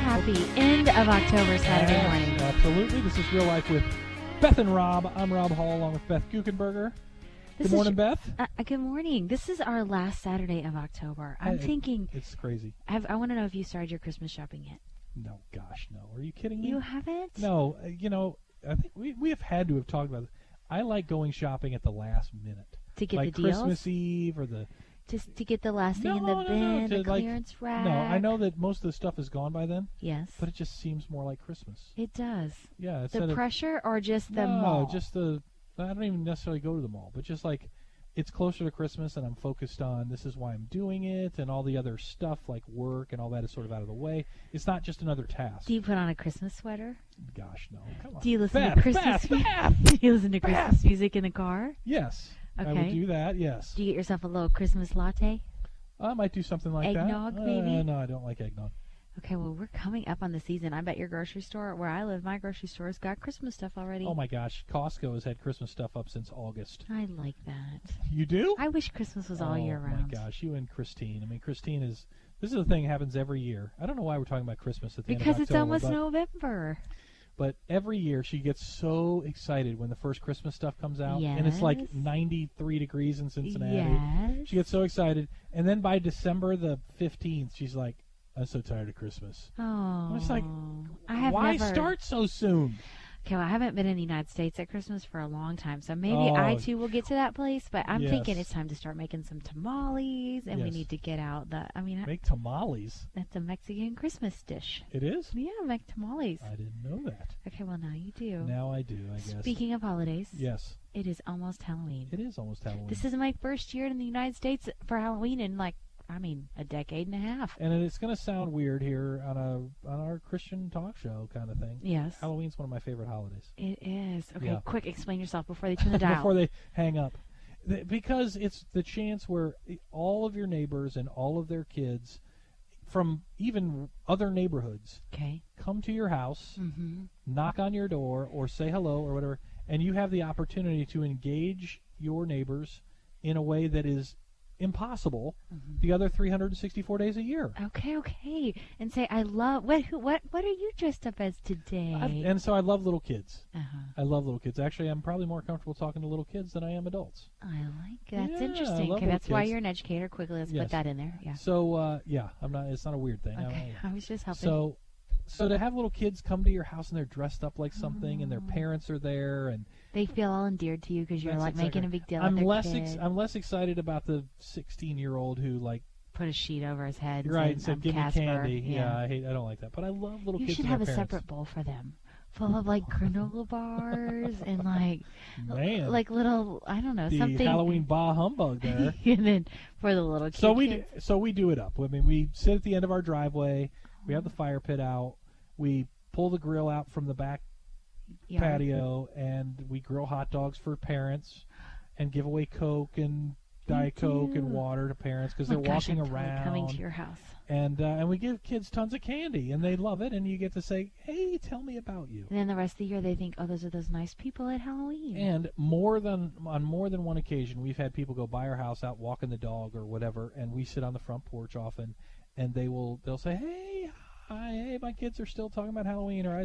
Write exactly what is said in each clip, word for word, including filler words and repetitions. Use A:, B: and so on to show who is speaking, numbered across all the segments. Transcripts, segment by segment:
A: happy end of October Saturday
B: Yes,
A: morning.
B: Absolutely. This is Real Life with Beth and Rob. I'm Rob Hall along with Beth Guckenberger.
A: This
B: Good morning,
A: is,
B: Beth.
A: Uh, good morning. This is our last Saturday of October. I'm
B: I-
A: thinking,
B: It's crazy.
A: have, I want to know if you started your Christmas shopping yet.
B: No, gosh, no. Are you kidding me?
A: You haven't?
B: No, uh, you know, I think we, we have had to have talked about it. I like going shopping at the last minute.
A: To get
B: like
A: the deals?
B: Christmas Eve or the...
A: Just to get the last thing
B: No,
A: in the
B: no, no,
A: bin,
B: to
A: the
B: like-
A: clearance rack.
B: No, I know that most of the stuff is gone by then,
A: Yes.
B: but it just seems more like Christmas.
A: It does.
B: Yeah,
A: The
B: instead of...
A: pressure or just the
B: no,
A: mall?
B: just the... I don't even necessarily go to the mall, but just like... It's closer to Christmas, and I'm focused on this is why I'm doing it, and all the other stuff like work and all that is sort of out of the way. It's not just another task.
A: Do you put on a Christmas sweater?
B: Gosh, no. Come on.
A: Do you listen
B: Beth,
A: to Christmas
B: Beth,
A: mu-
B: Beth.
A: Do you listen to
B: Beth.
A: Christmas music in the car?
B: Yes. I would
A: Okay.
B: do that, yes.
A: Do you get yourself a little Christmas latte?
B: I might do something like
A: Eggnog,
B: that.
A: maybe?
B: Uh, no, I don't like eggnog.
A: Okay, well, we're coming up on the season. I bet your grocery store, where I live, my grocery store's got Christmas stuff already.
B: Oh, my gosh. Costco has had Christmas stuff up since August.
A: I like that.
B: You do?
A: I wish Christmas was all
B: oh,
A: year round.
B: Oh, my gosh. You and Christine. I mean, Christine is... This is the thing that happens every year. I don't know why we're talking about Christmas at the
A: Because
B: end of
A: it's
B: October.
A: almost
B: but,
A: November.
B: But every year she gets so excited when the first Christmas stuff comes out. And it's like
A: Yes.
B: ninety-three degrees in Cincinnati.
A: Yes.
B: She gets so excited. And then by December the fifteenth, she's like, I'm so tired of Christmas.
A: Oh.
B: It's like,
A: I have
B: why
A: never...
B: start so soon?
A: Okay, well, I haven't been in the United States at Christmas for a long time, so maybe
B: Oh.
A: I, too, will get to that place. But I'm
B: Yes.
A: thinking it's time to start making some tamales, and we
B: Yes.
A: need to get out the... I mean, I,
B: Make tamales.
A: that's a Mexican Christmas dish.
B: It is?
A: Yeah, make tamales.
B: I didn't know that.
A: Okay, well, now you do.
B: Now I do, I guess.
A: Speaking of holidays,
B: Yes,
A: it is almost Halloween.
B: it is almost Halloween.
A: This is my first year in the United States for Halloween in, like, I mean, a decade and a half.
B: and it's going to sound weird here on a on our Christian talk show kind of thing.
A: Yes.
B: Halloween's one of my favorite holidays.
A: It is. Okay,
B: Yeah.
A: quick, explain yourself before they turn the dial.
B: Before they hang up. Th- Because it's the chance where all of your neighbors and all of their kids from even other neighborhoods
A: Okay.
B: come to your house,
A: Mm-hmm.
B: knock on your door, or say hello or whatever, and you have the opportunity to engage your neighbors in a way that is impossible
A: Mm-hmm.
B: the other three hundred sixty-four days a year.
A: Okay, okay. And say, I love... What Who, what, what are you dressed up as today?
B: I- and so I love little kids.
A: uh-huh.
B: I love little kids. Actually, I'm probably more comfortable talking to little kids than I am adults.
A: I like That's
B: Yeah, I
A: interesting.
B: love
A: Okay,
B: little
A: that's why
B: kids.
A: you're an educator. Quickly, let's
B: Yes.
A: put that in there. Yeah.
B: So uh, yeah, I'm not. It's not a weird thing.
A: Okay,
B: I-
A: I was just helping.
B: So, so to have little kids come to your house and they're dressed up like something, and their
A: Oh.
B: parents are there, and
A: They feel all endeared to you because you're
B: That's
A: like making
B: exactly-
A: a big deal.
B: I'm
A: of their
B: less.
A: kid.
B: Ex- I'm less excited about the sixteen-year-old who like
A: Put a sheet over his head. And
B: right
A: said,
B: said,
A: "I'm
B: "Give
A: Casper."
B: me candy."
A: Yeah.
B: Yeah, I hate. I don't like that. But I love little
A: You
B: kids.
A: should
B: and
A: have a
B: their parents.
A: separate bowl for them, full of like granola bars and like
B: Man,
A: like little I don't know
B: the
A: something.
B: Halloween bah humbug there.
A: And then for the little
B: So
A: kid
B: we
A: kids.
B: do, so we do it up. I mean, we sit at the end of our driveway. We have the fire pit out. We pull the grill out from the back
A: Yard.
B: patio, and we grill hot dogs for parents, and give away Coke and Diet Coke and
A: do.
B: water to parents because
A: Oh
B: they're
A: my gosh,
B: walking
A: I'm totally
B: around.
A: coming to your house.
B: And uh, and we give kids tons of candy, and they love it. And you get to say, "Hey, tell me about you."
A: And then the rest of the year they think, oh, those are those nice people at Halloween.
B: And more than on more than one occasion, we've had people go by our house, out walking the dog or whatever, and we sit on the front porch often, and they will they'll say, "Hey, hi, hey, my kids are still talking about Halloween," or I.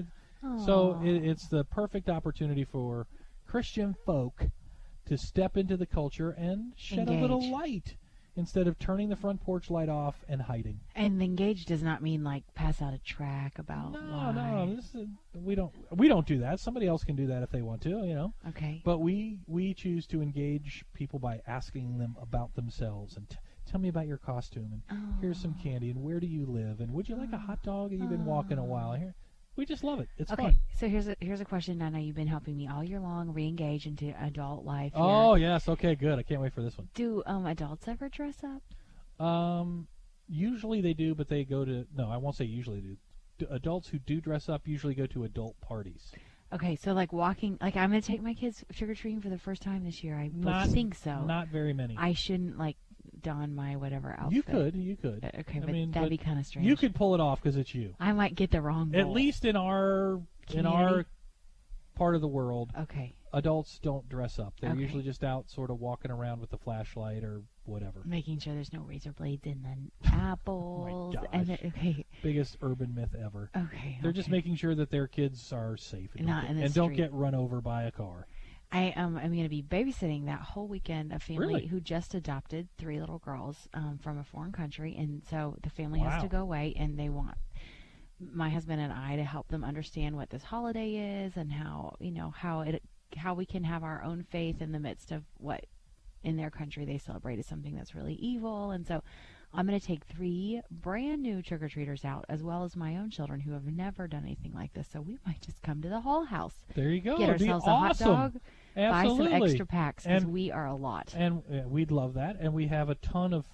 B: So
A: Aw.
B: it, it's the perfect opportunity for Christian folk to step into the culture and shed a little
A: Engage.
B: light instead of turning the front porch light off and hiding.
A: And engage does not mean like pass out a track about
B: No,
A: why.
B: no, this is, we don't we don't do that. Somebody else can do that if they want to, you know.
A: Okay.
B: But we we choose to engage people by asking them about themselves and t- tell me about your costume and
A: Oh.
B: here's some candy and where do you live and would you like a hot dog? You've been walking a while here. We just love it. It's
A: Okay,
B: fun.
A: so here's a here's a question. I know you've been helping me all year long re-engage into adult life. Here.
B: Oh yes, okay, good. I can't wait for this one.
A: Do um adults ever dress up?
B: Um, usually they do, but they go to no. I won't say usually do. D- Adults who do dress up usually go to adult parties.
A: Okay, so like walking, like I'm gonna take my kids trick or treating for the first time this year. I would
B: Not-
A: think so.
B: Not very many.
A: I shouldn't like don my whatever outfit.
B: You could, you could.
A: Uh, Okay,
B: I
A: but
B: mean,
A: that'd
B: but
A: be kind of strange.
B: You could pull it off because it's you.
A: I might get the wrong.
B: At
A: bowl.
B: least in our in our
A: Community?
B: part of the world,
A: Okay.
B: adults don't dress up. They're
A: Okay.
B: usually just out sort of walking around with a flashlight or whatever.
A: Making sure there's no razor blades in the apples.
B: Oh my
A: and
B: gosh.
A: the, okay,
B: Biggest urban myth ever.
A: okay.
B: They're just
A: okay.
B: making sure that their kids are safe and,
A: Not
B: don't,
A: in
B: get,
A: the
B: and don't
A: street.
B: get run over by a car.
A: I um I'm going to be babysitting that whole weekend a family
B: Really?
A: who just adopted three little girls um, from a foreign country, and so the family has
B: Wow.
A: to go away, and they want my husband and I to help them understand what this holiday is and how you know how it how we can have our own faith in the midst of what in their country they celebrate as something that's really evil. And so I'm going to take three brand new trick-or-treaters out, as well as my own children who have never done anything like this. So we might just come to the Hall House,
B: There you go.
A: get
B: It'd be
A: ourselves a
B: awesome.
A: hot dog,
B: Absolutely.
A: buy some extra packs, because
B: And-
A: we are a lot.
B: And uh, we'd love that. And we have a ton of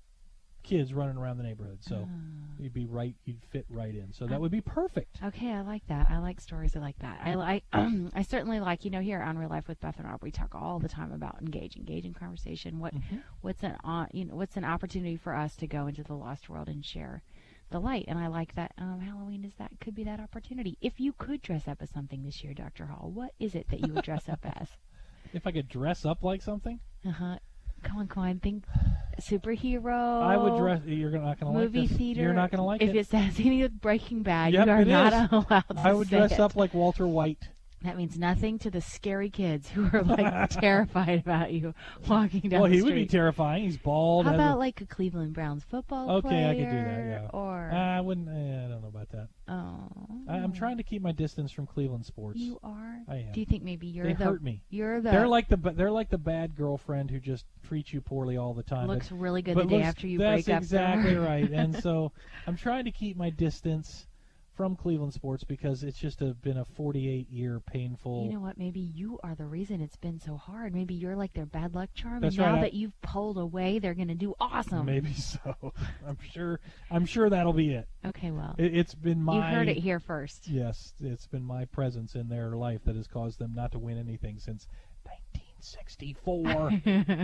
B: kids running around the neighborhood, so
A: Ah.
B: you'd be right. You'd fit right in. So
A: Um,
B: that would be perfect.
A: Okay, I like that. I like stories like that. I like. I certainly like. You know, here on Real Life with Beth and Rob, we talk all the time about engage, engage in conversation. What,
B: Mhm.
A: what's an, uh, you know, what's an opportunity for us to go into the lost world and share the light? And I like that. Um, Halloween is that could be that opportunity. If you could dress up as something this year, Doctor Hall, what is it that you would dress up as?
B: If I could dress up like something,
A: Uh huh. Come on, come on. Think superhero.
B: I would dress. You're not going to like
A: movie
B: this.
A: theater.
B: You're not going to like
A: if
B: it.
A: it says any of Breaking Bad,
B: Yep,
A: you are
B: it
A: not
B: is.
A: allowed to
B: I would
A: say
B: dress
A: it.
B: up like Walter White.
A: That means nothing to the scary kids who are like terrified about you walking down
B: Well,
A: the
B: he
A: street.
B: would be terrifying. He's bald.
A: How
B: has a-
A: about like a Cleveland Browns football
B: Okay,
A: player?
B: I could do that, yeah.
A: Or
B: I wouldn't. Eh, I don't know about that.
A: oh,
B: I, I'm trying to keep my distance from Cleveland sports.
A: You are.
B: I am.
A: Do you think maybe you're
B: They
A: the?
B: hurt me.
A: You're the.
B: They're like the ba- they're like the bad girlfriend who just treats you poorly all the time.
A: looks
B: but,
A: really good
B: but
A: the day
B: looks-
A: after you
B: that's
A: break up.
B: exactly
A: though.
B: right. And so I'm trying to keep my distance from Cleveland sports because it's just a, been a forty-eight year painful.
A: You know what? Maybe you are the reason it's been so hard. Maybe you're like their bad luck charm,
B: That's
A: and now
B: right, I-
A: that you've pulled away, they're going to do awesome.
B: Maybe so. I'm sure. I'm sure that'll be it.
A: Okay, well,
B: it it's been my.
A: you heard it here first.
B: Yes, it's been my presence in their life that has caused them not to win anything since nineteen sixty-four,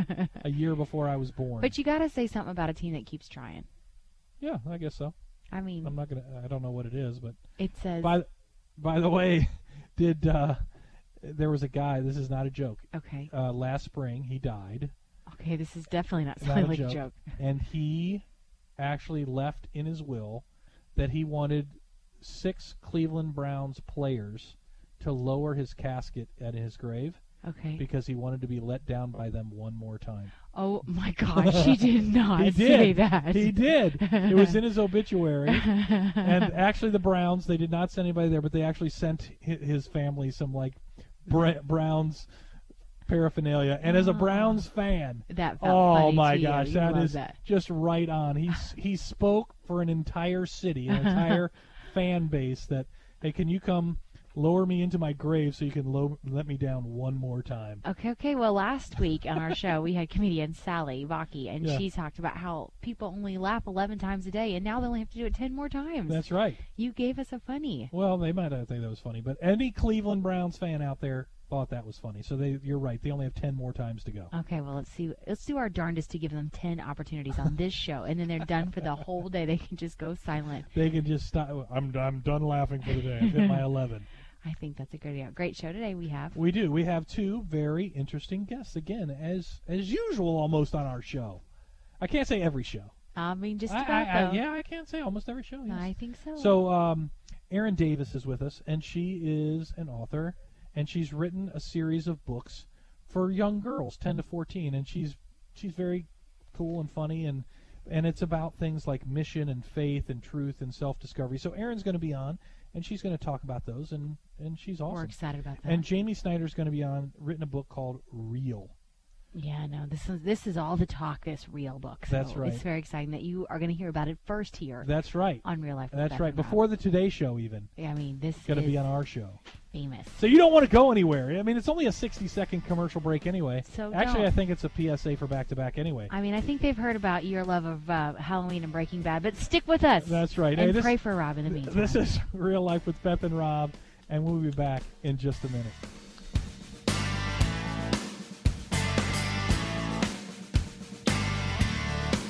B: a year before I was born.
A: But you got to say something about a team that keeps trying.
B: Yeah, I guess so.
A: I mean,
B: I'm not gonna. I don't know what it is, but
A: it says.
B: by by the way, did uh, there was a guy? This is not a joke.
A: Okay.
B: Uh, last spring, he died,
A: Okay, this is definitely not
B: Not
A: sounding
B: a
A: like
B: joke.
A: a joke.
B: and he actually left in his will that he wanted six Cleveland Browns players to lower his casket at his grave
A: Okay.
B: because he wanted to be let down by them one more time.
A: Oh my gosh, he did not
B: He
A: say
B: did.
A: that.
B: He did. It was in his obituary. And actually, the Browns, they did not send anybody there, but they actually sent hi- his family some, like, Bra- Browns paraphernalia. And as a
A: Oh.
B: Browns fan,
A: That felt
B: oh
A: funny
B: my
A: to you.
B: gosh,
A: You
B: that
A: love
B: is
A: that.
B: just right on. He s- he spoke for an entire city, an entire fan base that, hey, can you come lower me into my grave so you can lo- let me down one more time?
A: Okay, okay. Well, last week on our show, we had comedian Sally Baki, and
B: Yeah.
A: she talked about how people only laugh eleven times a day, and now they only have to do it ten more times.
B: That's right.
A: You gave us a funny.
B: Well, they might not think that was funny, but any Cleveland Browns fan out there thought that was funny. So they, you're right. They only have ten more times to go.
A: Okay, well, let's see. Let's do our darndest to give them ten opportunities on this show, and then they're done for the whole day. They can just go silent.
B: They can just stop. I'm I'm done laughing for the day. I've hit my eleven.
A: I think that's a good idea. Great show today we have.
B: We do. We have two very interesting guests again, as as usual, almost on our show. I can't say every show.
A: I mean, just
B: I,
A: about,
B: I, I,
A: though.
B: yeah, I can't say almost every show. Yes.
A: I think so.
B: So, um, Erin Davis is with us, and she is an author, and she's written a series of books for young girls, ten to fourteen, and she's she's very cool and funny, and and it's about things like mission and faith and truth and self-discovery. So Erin's going to be on, and she's going to talk about those, and and she's
A: We're
B: awesome.
A: excited about that.
B: And Jamie Snyder's going to be on, written a book called Real.
A: Yeah, no, this is this is all the talk. This real book. So
B: That's right.
A: It's very exciting that you are going to hear about it first here
B: That's right.
A: on Real Life. with
B: That's
A: Beth
B: right.
A: and Rob.
B: Before the Today Show, even.
A: I mean, this
B: Going to
A: is
B: be on our show.
A: famous.
B: So you don't want to go anywhere. I mean, it's only a sixty-second commercial break anyway.
A: So
B: Actually,
A: don't.
B: I think it's a P S A for back-to-back anyway.
A: I mean, I think they've heard about your love of uh, Halloween and Breaking Bad, but stick with us.
B: That's right.
A: And
B: Hey, this,
A: pray for Rob in the meantime.
B: this is Real Life with Beth and Rob, and we'll be back in just a minute.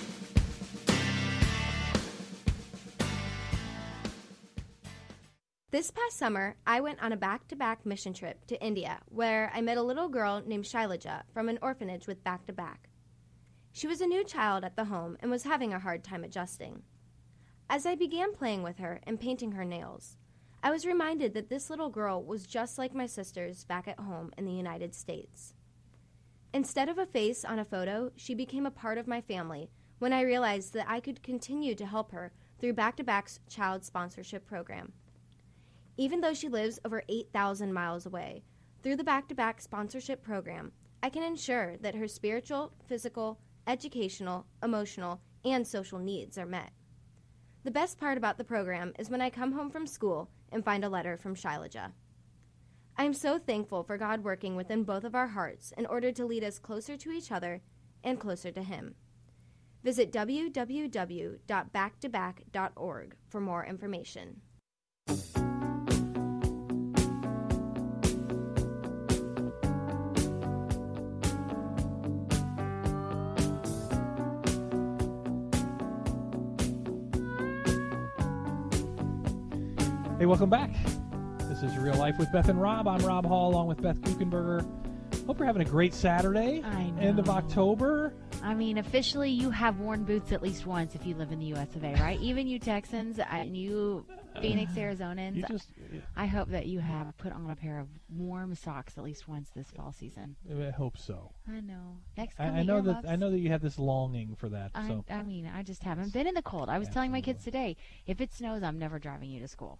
C: The This past summer, I went on a back-to-back mission trip to India where I met a little girl named Shailaja from an orphanage with Back to Back. She was a new child at the home and was having a hard time adjusting. As I began playing with her and painting her nails, I was reminded that this little girl was just like my sisters back at home in the United States. Instead of a face on a photo, she became a part of my family when I realized that I could continue to help her through Back to Back's child sponsorship program. Even though she lives over eight thousand miles away, through the Back to Back sponsorship program, I can ensure that her spiritual, physical, educational, emotional, and social needs are met. The best part about the program is when I come home from school and find a letter from Shailaja. I am so thankful for God working within both of our hearts in order to lead us closer to each other and closer to Him. Visit w w w dot back to back dot org for more information.
B: Hey, welcome back. This is Real Life with Beth and Rob. I'm Rob Hall along with Beth Kuchenberger. Hope you're having a great Saturday.
A: I know.
B: End of October.
A: I mean, officially, you have worn boots at least once if you live in the U S of A, right? Even you Texans and you Phoenix, Arizonans.
B: You just,
A: I hope that you have put on a pair of warm socks at least once this fall season.
B: I hope so.
A: I know. Next,
B: I, I know that I know that you have this longing for that.
A: I,
B: So
A: I mean, I just haven't been in the cold. I was
B: Absolutely.
A: telling my kids today, if it snows, I'm never driving you to school.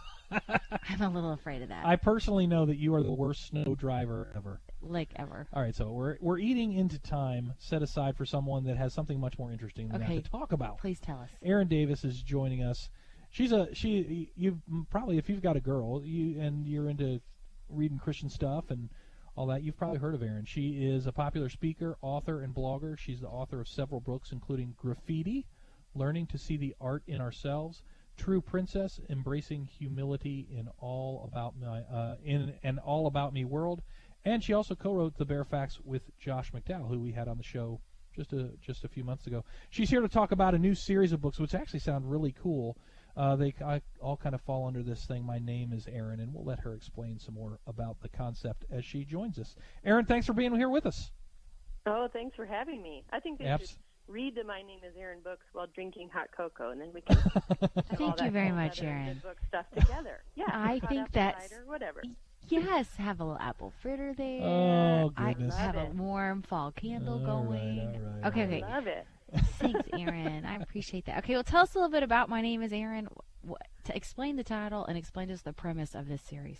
A: I'm a little afraid of that.
B: I personally know that you are the worst snow driver ever.
A: Like ever.
B: All right, so we're we're eating into time set aside for someone that has something much more interesting than
A: Okay.
B: that to talk about.
A: Please tell us.
B: Erin Davis is joining us. She's a she. You probably, if you've got a girl, you and you're into reading Christian stuff and all that, you've probably heard of Erin. She is a popular speaker, author, and blogger. She's the author of several books, including Graffiti, Learning to See the Art in Ourselves, True Princess, Embracing Humility in All About My uh, in an All About Me World, and she also co-wrote The Bare Facts with Josh McDowell, who we had on the show just a just a few months ago. She's here to talk about a new series of books, which actually sound really cool. Uh, they I, all kind of fall under this thing. My name is Erin, and we'll let her explain some more about the concept as she joins us. Erin, thanks for being here with us.
D: Oh, thanks for having me. I think they
B: Abs-
D: should read the My Name is Erin books while drinking hot cocoa, and then we can have all
A: Thank you
D: that
A: very
D: cold
A: much,
D: weather and
A: Erin.
D: good book stuff together. Yeah,
A: I
D: hot
A: think
D: apple
A: that's-
D: cider, whatever.
A: Yes, have a little apple fritter there.
B: Oh,
A: I
B: goodness.
A: have
D: Love
A: a
D: it.
A: warm fall candle
B: All
A: going.
B: right, all right,
A: okay,
B: all
A: okay.
D: Love it.
A: Thanks, Erin. I appreciate that. Okay, well, tell us a little bit about My Name is Erin. What, to explain the title and explain to us the premise of this series.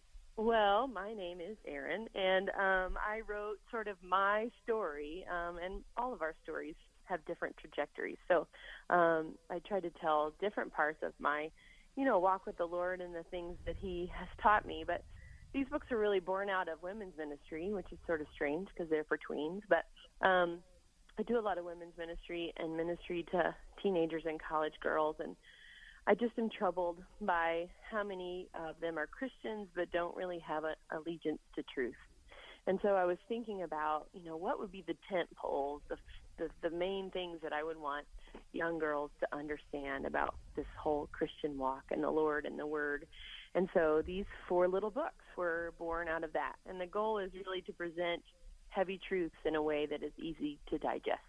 D: Well, my name is Erin, and um, I wrote sort of my story, um, and all of our stories have different trajectories. So um, I try to tell different parts of my, you know, walk with the Lord and the things that He has taught me. But these books are really born out of women's ministry, which is sort of strange because they're for tweens. But um, I do a lot of women's ministry and ministry to teenagers and college girls, and I just am troubled by how many of them are Christians but don't really have an allegiance to truth. And so I was thinking about, you know, what would be the tent poles, the, the, the main things that I would want young girls to understand about this whole Christian walk and the Lord and the Word. And so these four little books were born out of that. And the goal is really to present heavy truths in a way that is easy to digest.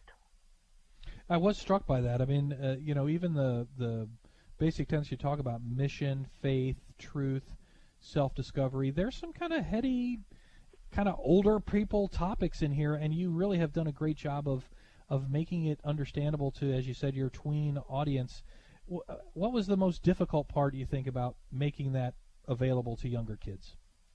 B: I was struck by that. I mean, uh, you know, even the the basic tenets you talk about, mission, faith, truth, self-discovery, there's some kind of heady, kind of older people topics in here, and you really have done a great job of, of making it understandable to, as you said, your tween audience. W- what was the most difficult part, you think, about making that available to younger kids?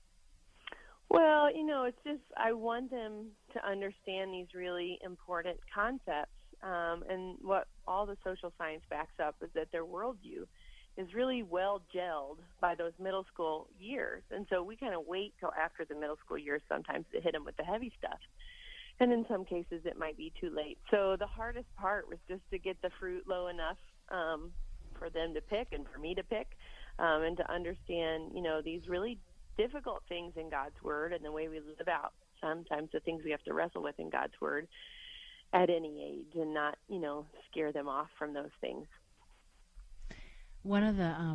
D: Well, you know, it's just I want them to understand these really important concepts. Um, and what all the social science backs up is that their worldview is really well gelled by those middle school years. And so we kind of wait till after the middle school years sometimes to hit them with the heavy stuff. And in some cases it might be too late. So the hardest part was just to get the fruit low enough um, for them to pick and for me to pick um, and to understand, you know, these really difficult things in God's Word and the way we live out sometimes the things we have to wrestle with in God's Word at any age, and not, you know, scare them off from those things.
A: One of the um,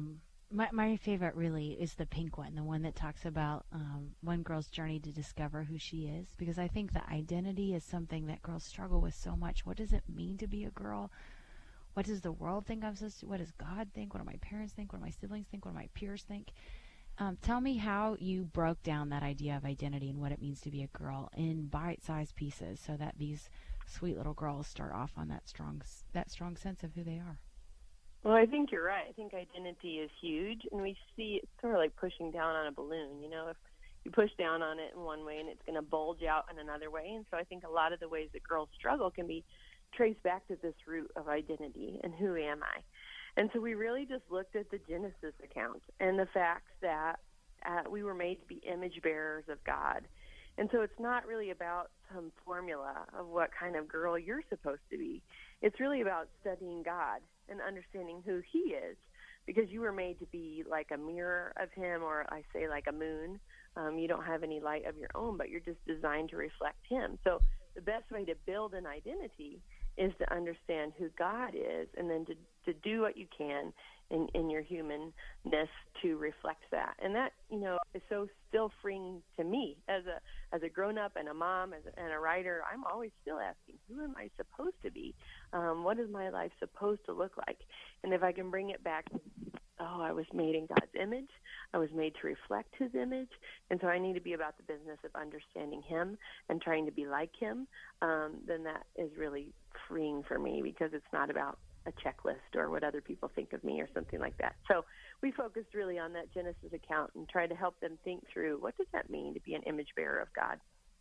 A: My my favorite really is the pink one, the one that talks about um, one girl's journey to discover who she is, because I think that identity is something that girls struggle with so much. What does it mean to be a girl? What does the world think I'm supposed to? What does God think? What do my parents think? What do my siblings think? What do my peers think? Um, tell me how you broke down that idea of identity and what it means to be a girl in bite-sized pieces, so that these sweet little girls start off on that strong that strong sense of who they are.
D: Well, I think you're right. I think identity is huge, and we see it's sort of like pushing down on a balloon. You know, if you push down on it in one way, and it's going to bulge out in another way. And so I think a lot of the ways that girls struggle can be traced back to this root of identity and who am I. And so we really just looked at the Genesis account and the fact that uh, we were made to be image bearers of God. And so it's not really about some formula of what kind of girl you're supposed to be. It's really about studying God and understanding who he is, because you were made to be like a mirror of him, or I say like a moon. Um, you don't have any light of your own, but you're just designed to reflect him. So the best way to build an identity is to understand who God is, and then to, to do what you can in, in your humanness to reflect that. And that, you know, is so still freeing to me as a as a grown-up and a mom as a, and a writer. I'm always still asking, who am I supposed to be? Um, what is my life supposed to look like? And if I can bring it back, oh, I was made in God's image. I was made to reflect his image. And so I need to be about the business of understanding him and trying to be like him. Um, then that is really freeing for me, because it's not about a checklist or what other people think of me or something like that. So we focused really on that Genesis account and tried to help them think through, what does that mean to be an image bearer of God?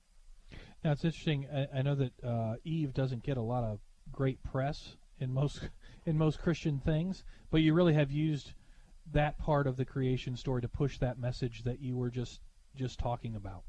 B: Now, it's interesting. I, I know that uh, Eve doesn't get a lot of great press in most in most Christian things, but you really have used that part of the creation story to push that message that you were just just talking about.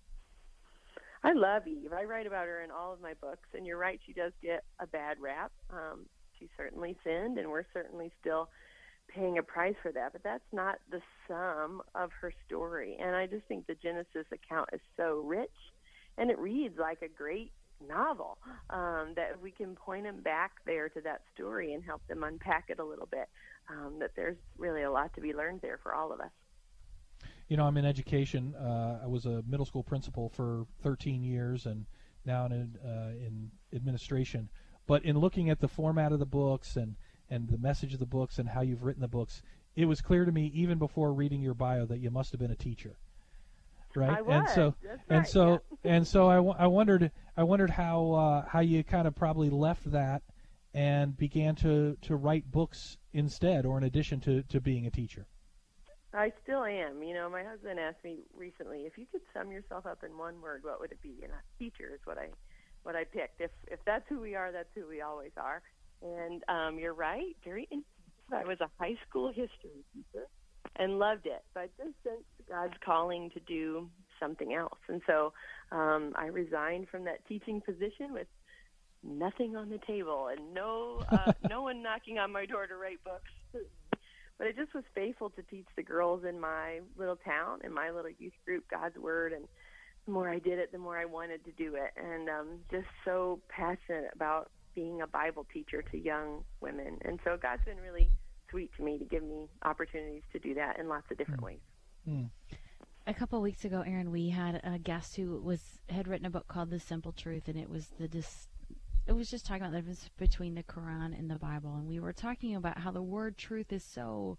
D: I love Eve. I write about her in all of my books, and you're right, she does get a bad rap. Um, she certainly sinned, and we're certainly still paying a price for that, but that's not the sum of her story. And I just think the Genesis account is so rich, and it reads like a great novel, um, that we can point them back there to that story and help them unpack it a little bit, um, that there's really a lot to be learned there for all of us.
B: You know, I'm in education. Uh, I was a middle school principal for thirteen years, and now in uh, in administration. But in looking at the format of the books and, and the message of the books and how you've written the books, it was clear to me even before reading your bio that you must have been a teacher, right?
D: I was.
B: And so,
D: That's
B: and
D: right,
B: so,
D: yeah.
B: and so, I, w- I wondered, I wondered how uh, how you kind of probably left that and began to, to write books instead, or in addition to, to being a teacher.
D: I still am. You know, my husband asked me recently, if you could sum yourself up in one word, what would it be? And a teacher is what I what I picked. If if that's who we are, that's who we always are. And um, you're right, very intense. I was a high school history teacher and loved it, but just sensed God's calling to do something else. And so um, I resigned from that teaching position with nothing on the table and no uh, no one knocking on my door to write books. But I just was faithful to teach the girls in my little town, in my little youth group, God's Word. And the more I did it, the more I wanted to do it. And um, just so passionate about being a Bible teacher to young women. And so God's been really sweet to me to give me opportunities to do that in lots of different
B: Mm.
D: ways.
B: Mm.
A: A couple of weeks ago, Aaron, we had a guest who was had written a book called The Simple Truth, and it was the dis- it was just talking about the difference between the Quran and the Bible, and we were talking about how the word truth is so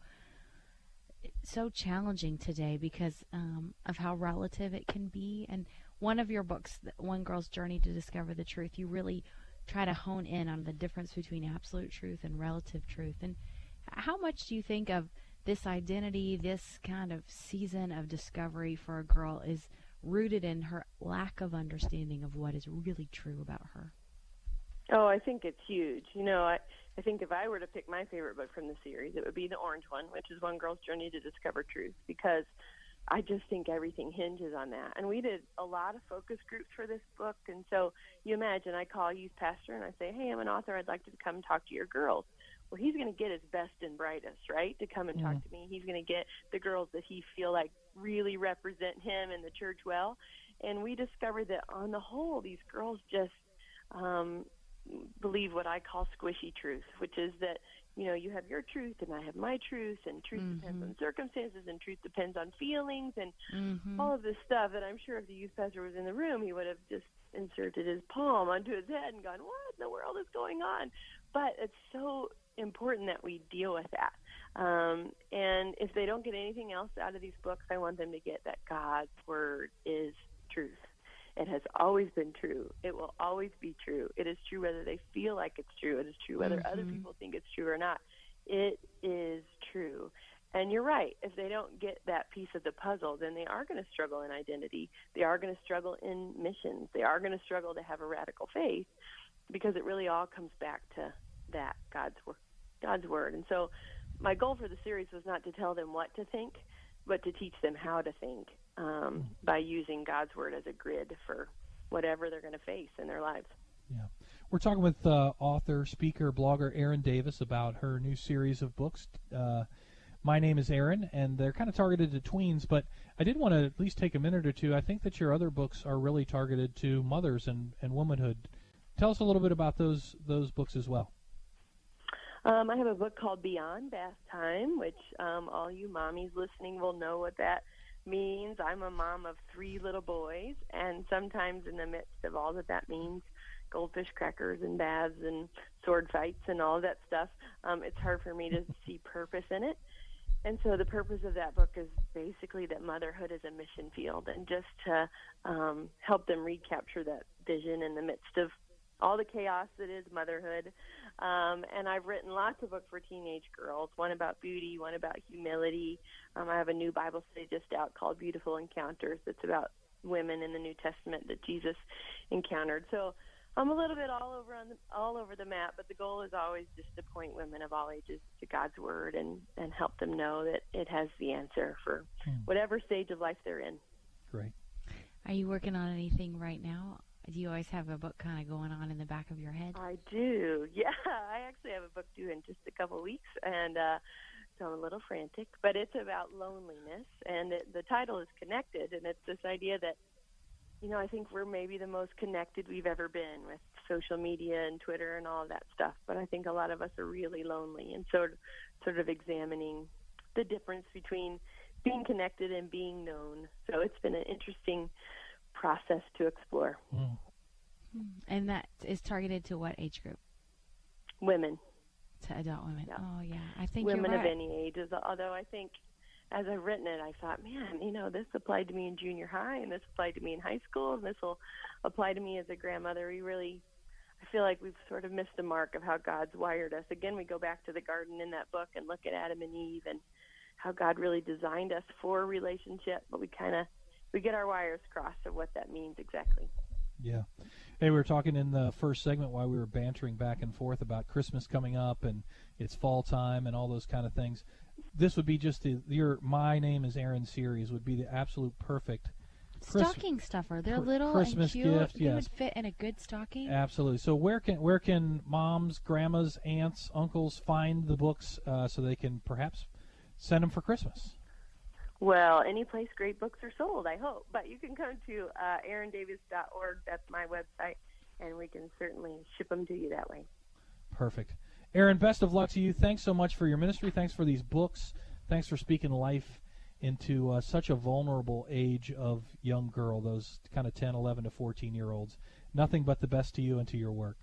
A: so challenging today because um, of how relative it can be. And one of your books, One Girl's Journey to Discover the Truth, you really try to hone in on the difference between absolute truth and relative truth. And how much do you think of this identity, this kind of season of discovery for a girl is rooted in her lack of understanding of what is really true about her?
D: Oh, I think it's huge. You know, I, I think if I were to pick my favorite book from the series, it would be the orange one, which is One Girl's Journey to Discover Truth, because I just think everything hinges on that. And we did a lot of focus groups for this book. And so you imagine I call a youth pastor and I say, hey, I'm an author. I'd like to come talk to your girls. Well, he's going to get his best and brightest, right, to come and talk
B: Mm.
D: to me. He's going to get the girls that he feel like really represent him and the church well. And we discovered that on the whole, these girls just um, believe what I call squishy truth, which is that, you know, you have your truth and I have my truth, and truth mm-hmm. depends on circumstances, and truth depends on feelings, and mm-hmm. all of this stuff that I'm sure if the youth pastor was in the room, he would have just inserted his palm onto his head and gone, what in the world is going on? But it's so important that we deal with that. Um, and if they don't get anything else out of these books, I want them to get that God's word is truth. It has always been true. It will always be true. It is true whether they feel like it's true. It is true whether mm-hmm. other people think it's true or not. It is true. And you're right. If they don't get that piece of the puzzle, then they are going to struggle in identity. They are going to struggle in missions. They are going to struggle to have a radical faith, because it really all comes back to that, God's word. God's word. And so my goal for the series was not to tell them what to think, but to teach them how to think um, by using God's word as a grid for whatever they're going to face in their lives.
B: Yeah. We're talking with uh, author, speaker, blogger Erin Davis about her new series of books. Uh, My Name is Erin, and they're kind of targeted to tweens, but I did want to at least take a minute or two. I think that your other books are really targeted to mothers and, and womanhood. Tell us a little bit about those those books as well.
D: Um, I have a book called Beyond Bath Time, which um, all you mommies listening will know what that means. I'm a mom of three little boys, and sometimes in the midst of all that that means, goldfish crackers and baths and sword fights and all that stuff, um, it's hard for me to see purpose in it. And so the purpose of that book is basically that motherhood is a mission field, and just to um, help them recapture that vision in the midst of all the chaos that is motherhood. Um, and I've written lots of books for teenage girls, one about beauty, one about humility. Um, I have a new Bible study just out called Beautiful Encounters that's about women in the New Testament that Jesus encountered. So I'm a little bit all over on the, all over the map, but the goal is always just to point women of all ages to God's word and, and help them know that it has the answer for hmm. whatever stage of life they're in.
B: Great.
A: Are you working on anything right now? Do you always have a book kind of going on in the back of your head?
D: I do. Yeah, I actually have a book due in just a couple weeks, and uh, so I'm a little frantic. But it's about loneliness, and it, the title is connected, and it's this idea that, you know, I think we're maybe the most connected we've ever been with social media and Twitter and all of that stuff. But I think a lot of us are really lonely, and sort of, sort of examining the difference between being connected and being known. So it's been an interesting process to explore.
B: Mm.
A: And that is targeted to what age group?
D: Women.
A: To adult women.
D: Yeah.
A: Oh, yeah. I think
D: women
A: you're right.
D: of any ages. Although I think as I've written it, I thought, man, you know, this applied to me in junior high, and this applied to me in high school, and this will apply to me as a grandmother. We really, I feel like we've sort of missed the mark of how God's wired us. Again, we go back to the garden in that book and look at Adam and Eve and how God really designed us for a relationship, but we kind of we get our wires crossed of what that means exactly.
B: Yeah. Hey, we were talking in the first segment while we were bantering back and forth about Christmas coming up and it's fall time and all those kind of things. This would be just the, your My Name is Erin series would be the absolute perfect
A: stocking stuffer. They're little
B: Christmas
A: and cute.
B: gift.
A: They
B: yes.
A: would fit in a good stocking.
B: Absolutely. So where can where can moms, grandmas, aunts, uncles find the books uh, so they can perhaps send them for Christmas?
D: Well, any place great books are sold, I hope. But you can come to uh, erin davis dot org. That's my website, and we can certainly ship them to you that way.
B: Perfect. Erin, best of luck to you. Thanks so much for your ministry. Thanks for these books. Thanks for speaking life into uh, such a vulnerable age of young girl, those kind of ten, eleven to fourteen-year-olds. Nothing but the best to you and to your work.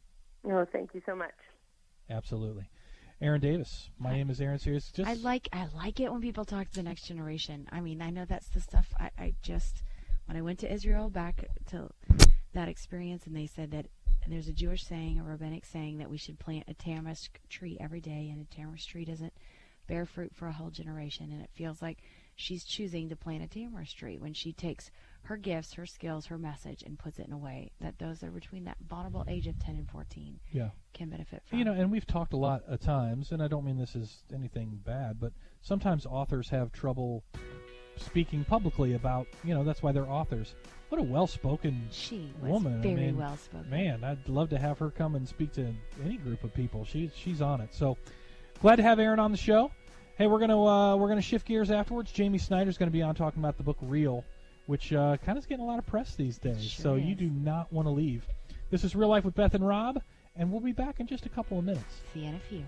D: Oh, thank you so much.
B: Absolutely. Erin Davis. My name is Erin Series. Just
A: I like I like it when people talk to the next generation. I mean, I know that's the stuff I, I just when I went to Israel back to that experience, and they said that there's a Jewish saying, a rabbinic saying, that we should plant a tamarisk tree every day, and a tamarisk tree doesn't bear fruit for a whole generation. And it feels like she's choosing to plant a tamarisk tree when she takes her gifts, her skills, her message, and puts it in a way that those that are between that vulnerable age of ten and fourteen
B: yeah.
A: can benefit from.
B: You know, and we've talked a lot at times, and I don't mean this is anything bad, but sometimes authors have trouble speaking publicly about, you know, that's why they're authors. What a well-spoken
A: she was
B: woman.
A: very
B: I mean,
A: well-spoken.
B: Man, I'd love to have her come and speak to any group of people. She's she's on it. So glad to have Erin on the show. Hey, we're gonna uh, we're gonna shift gears afterwards. Jamie Snyder's gonna be on talking about the book Real, which uh, kind of is getting a lot of press these days.
A: Sure
B: so
A: is.
B: you do not want to leave. This is Real Life with Beth and Rob. and we'll be back in just a couple of minutes.
A: See you in a few.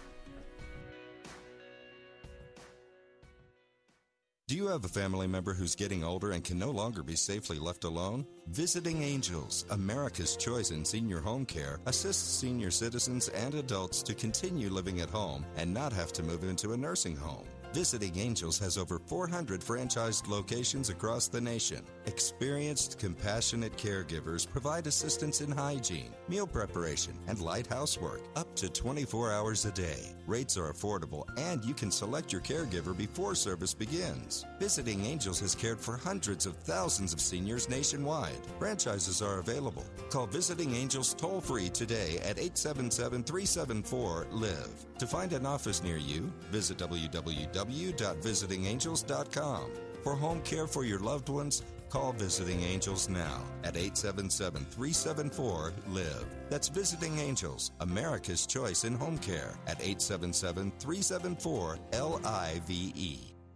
E: Do you have a family member who's getting older and can no longer be safely left alone? Visiting Angels, America's choice in senior home care, assists senior citizens and adults to continue living at home and not have to move into a nursing home. Visiting Angels has over four hundred franchised locations across the nation. Experienced, compassionate caregivers provide assistance in hygiene, meal preparation, and light housework up to twenty-four hours a day. Rates are affordable, and you can select your caregiver before service begins. Visiting Angels has cared for hundreds of thousands of seniors nationwide. Franchises are available. Call Visiting Angels toll-free today at eight seven seven, three seven four, live. To find an office near you, visit w w w dot visiting angels dot com. For home care for your loved ones, call Visiting Angels now at eight seven seven, three seven four, live. That's Visiting Angels, America's choice in home care at eight seven seven, three seven four, L I V E.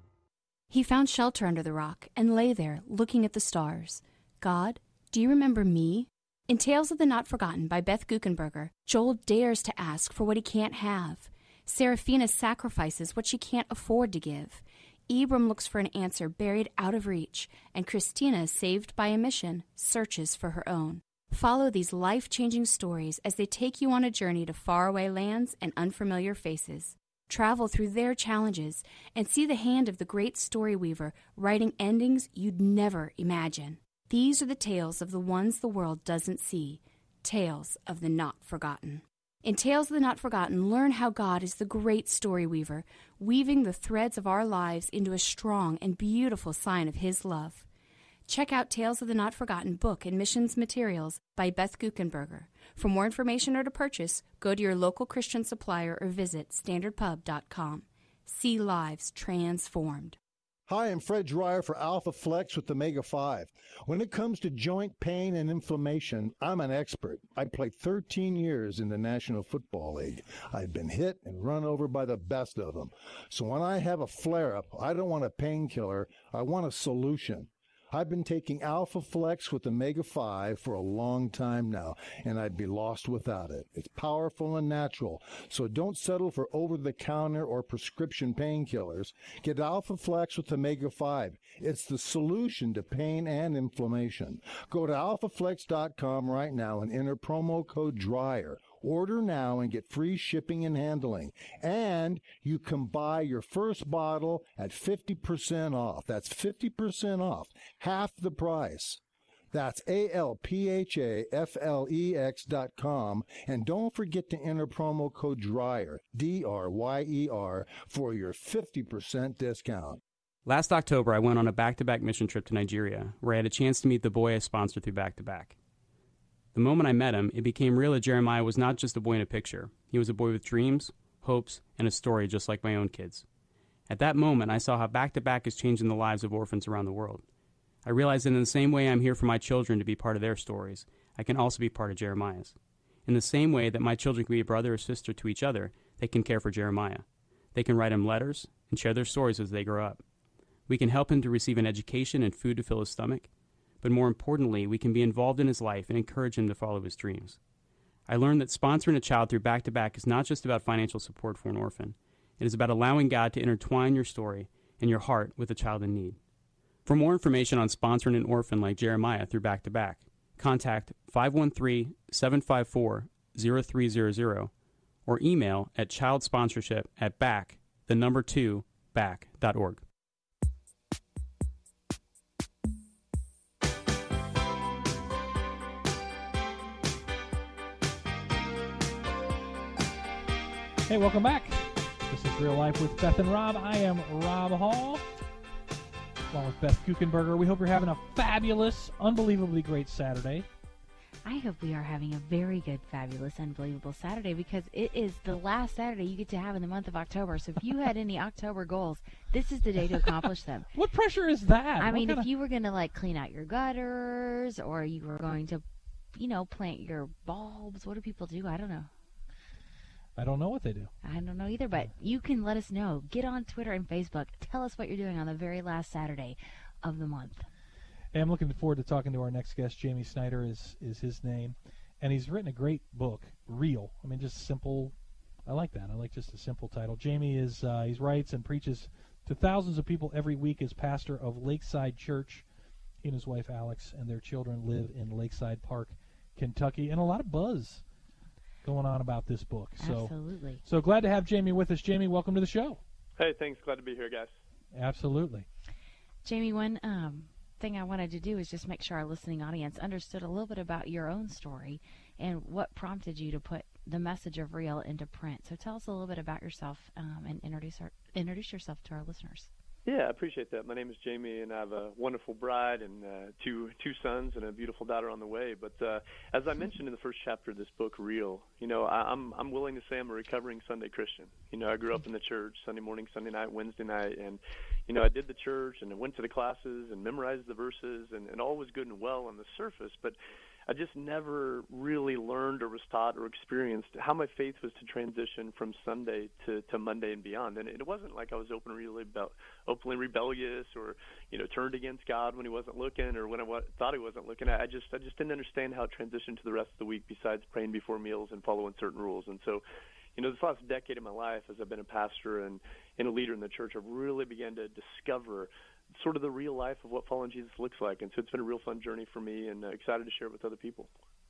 F: He found shelter under the rock and lay there looking at the stars. God, do you remember me? In Tales of the Not Forgotten by Beth Guckenberger, Joel dares to ask for what he can't have. Seraphina sacrifices what she can't afford to give. Abram looks for an answer buried out of reach, and Christina, saved by a mission, searches for her own. Follow these life-changing stories as they take you on a journey to faraway lands and unfamiliar faces. Travel through their challenges and see the hand of the great story weaver writing endings you'd never imagine. These are the tales of the ones the world doesn't see, tales of the not forgotten. In Tales of the Not Forgotten, learn how God is the great story weaver, weaving the threads of our lives into a strong and beautiful sign of His love. Check out Tales of the Not Forgotten book and missions materials by Beth Guckenberger. For more information or to purchase, go to your local Christian supplier or visit standard pub dot com. See lives transformed.
G: Hi, I'm Fred Dreyer for Alpha Flex with Omega five. When it comes to joint pain and inflammation, I'm an expert. I played thirteen years in the National Football League. I've been hit and run over by the best of them. So when I have a flare-up, I don't want a painkiller. I want a solution. I've been taking Alpha Flex with Omega five for a long time now, and I'd be lost without it. It's powerful and natural, so don't settle for over-the-counter or prescription painkillers. Get Alpha Flex with Omega five. It's the solution to pain and inflammation. Go to alpha flex dot com right now and enter promo code DRYER. Order now and get free shipping and handling. And you can buy your first bottle at fifty percent off. That's fifty percent off, half the price. That's A L P H A F L E X dot com. And don't forget to enter promo code DRYER, D R Y E R, for your fifty percent discount.
H: Last October, I went on a back-to-back mission trip to Nigeria, where I had a chance to meet the boy I sponsored through Back to Back. The moment I met him, it became real that Jeremiah was not just a boy in a picture. He was a boy with dreams, hopes, and a story just like my own kids. At that moment, I saw how Back to Back is changing the lives of orphans around the world. I realized that in the same way I'm here for my children to be part of their stories, I can also be part of Jeremiah's. In the same way that my children can be a brother or sister to each other, they can care for Jeremiah. They can write him letters and share their stories as they grow up. We can help him to receive an education and food to fill his stomach. But more importantly, we can be involved in his life and encourage him to follow his dreams. I learned that sponsoring a child through Back to Back is not just about financial support for an orphan. It is about allowing God to intertwine your story and your heart with a child in need. For more information on sponsoring an orphan like Jeremiah through Back to Back, contact five one three, seven five four, zero three zero zero or email at childsponsorship at back, the number two, back dot org.
B: Hey, welcome back. This is Real Life with Beth and Rob. I am Rob Hall, along with Beth Guckenberger. We hope you're having a fabulous, unbelievably great Saturday.
A: I hope we are having a very good, fabulous, unbelievable Saturday, because it is the last Saturday you get to have in the month of October. So if you had any October goals, this is the day to accomplish them.
B: What pressure is that?
A: I
B: What
A: mean,
B: kinda...
A: if you were going to, like, clean out your gutters, or you were going to, you know, plant your bulbs, what do people do? I don't know.
B: I don't know what they do.
A: I don't know either, but you can let us know. Get on Twitter and Facebook. Tell us what you're doing on the very last Saturday of the month.
B: Hey, I'm looking forward to talking to our next guest. Jamie Snyder is, is his name. and he's written a great book, Real. I mean, just simple. I like that. I like just a simple title. Jamie is uh, he writes and preaches to thousands of people every week as pastor of Lakeside Church. He and his wife Alex and their children live in Lakeside Park, Kentucky, and a lot of buzz going on about this book. So,
A: Absolutely.
B: So glad to have Jamie with us. Jamie, welcome to the show.
I: Hey, thanks. Glad to be here, guys.
B: Absolutely.
A: Jamie, one um, thing I wanted to do is just make sure our listening audience understood a little bit about your own story and what prompted you to put the message of Real into print. So tell us a little bit about yourself um, and introduce our, introduce yourself to our listeners.
I: Yeah, I appreciate that. My name is Jamie, and I have a wonderful bride and uh, two two sons and a beautiful daughter on the way. But uh, as I mentioned in the first chapter of this book, Real, you know, I, I'm I'm willing to say I'm a recovering Sunday Christian. You know, I grew up in the church, Sunday morning, Sunday night, Wednesday night, and you know, I did the church and I went to the classes and memorized the verses, and, and all was good and well on the surface, but I just never really learned or was taught or experienced how my faith was to transition from Sunday to, to Monday and beyond. And it wasn't like I was openly, rebel- openly rebellious or, you know, turned against God when he wasn't looking or when I w- thought he wasn't looking. I just I just didn't understand how it transitioned to the rest of the week besides praying before meals and following certain rules. And so, you know, this last decade of my life as I've been a pastor and, and a leader in the church, I've really began to discover sort of the real life of what following Jesus looks like. And so it's been a real fun journey for me, and uh, excited to share it with other people.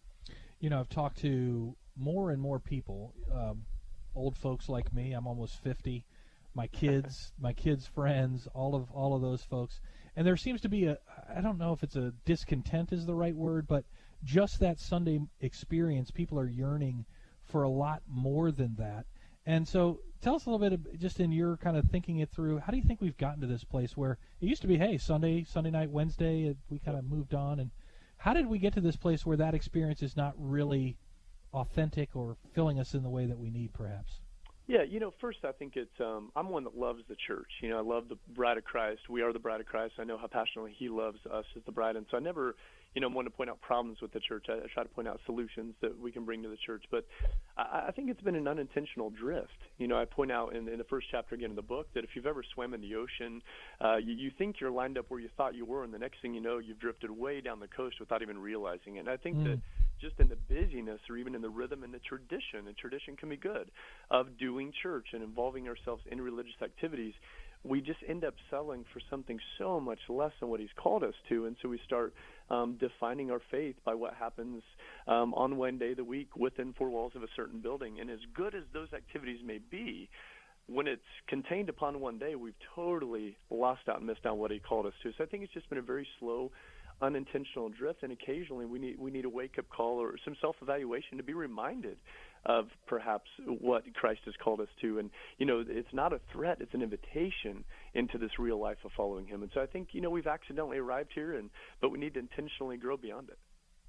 B: You know, I've talked to more and more people, um, old folks like me. I'm almost fifty. My kids, my kids' friends, all of all of those folks. And there seems to be a, I don't know if it's a discontent is the right word, but just that Sunday experience, people are yearning for a lot more than that. And so tell us a little bit, of, just in your kind of thinking it through, how do you think we've gotten to this place where it used to be, hey, Sunday, Sunday night, Wednesday, we kind of moved on. And how did we get to this place where that experience is not really authentic or filling us in the way that we need, perhaps?
I: Yeah, you know, first I think it's, um, I'm one that loves the church. You know, I love the bride of Christ. We are the bride of Christ. I know how passionately he loves us as the bride. And so I never, you know, want to point out problems with the church. I, I try to point out solutions that we can bring to the church. But I, I think it's been an unintentional drift. You know, I point out in, in the first chapter again in the book that if you've ever swam in the ocean, uh, you, you think you're lined up where you thought you were, and the next thing you know, you've drifted way down the coast without even realizing it. And I think mm. that just in the busyness or even in the rhythm and the tradition, and tradition can be good, of doing church and involving ourselves in religious activities, we just end up settling for something so much less than what he's called us to. And so we start um, defining our faith by what happens um, on one day of the week within four walls of a certain building. And as good as those activities may be, when it's contained upon one day, we've totally lost out and missed out what he called us to. So I think it's just been a very slow, unintentional drift, and occasionally we need we need a wake-up call or some self-evaluation to be reminded of perhaps what Christ has called us to. And, you know, it's not a threat, it's an invitation into this real life of following him. And so I think, you know, we've accidentally arrived here, and but we need to intentionally grow beyond it.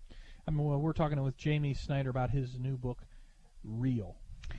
B: I mean, well, we're talking with Jamie Snyder about his new book, Real.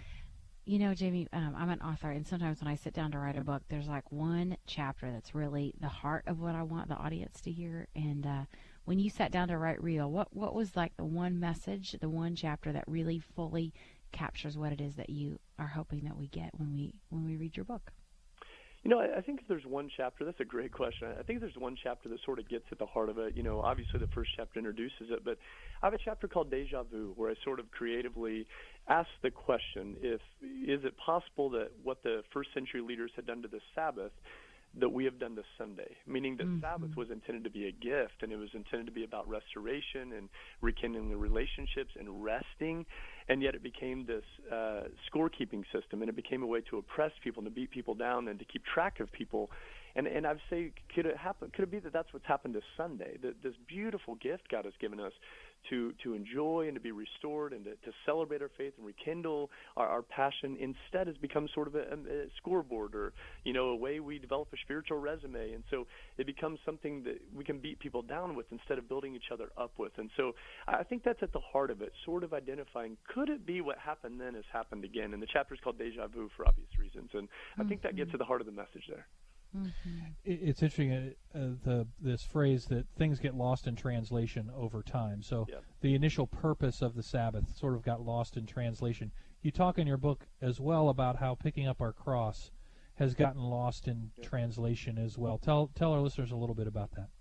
A: You know, Jamie, um, I'm an author, and sometimes when I sit down to write a book, there's like one chapter that's really the heart of what I want the audience to hear. And uh, when you sat down to write Real, what what was like the one message, the one chapter that really fully captures what it is that you are hoping that we get when we when we read your book?
I: You know, I, I think if there's one chapter, that's a great question. I think there's one chapter that sort of gets at the heart of it. You know, obviously the first chapter introduces it, but I have a chapter called Deja Vu where I sort of creatively ask the question, if is it possible that what the first century leaders had done to the Sabbath that we have done this Sunday, meaning that mm-hmm. Sabbath was intended to be a gift, and it was intended to be about restoration and rekindling the relationships and resting, and yet it became this uh, scorekeeping system, and it became a way to oppress people and to beat people down and to keep track of people. And and I'd say, could it happen? Could it be that that's what's happened to Sunday? That this beautiful gift God has given us to to enjoy and to be restored and to, to celebrate our faith and rekindle our, our passion, instead has become sort of a, a scoreboard, or you know, a way we develop a spiritual resume. And so it becomes something that we can beat people down with instead of building each other up with. And so I think that's at the heart of it, sort of identifying, could it be what happened then has happened again? And the chapter is called Deja Vu for obvious reasons. And I think that gets to the heart of the message there.
B: Mm-hmm. It's interesting, uh, uh, the this phrase that things get lost in translation over time. So yeah. The initial purpose of the Sabbath sort of got lost in translation. You talk in your book as well about how picking up our cross has gotten lost in yeah. translation as well. Tell tell our listeners a little bit about that.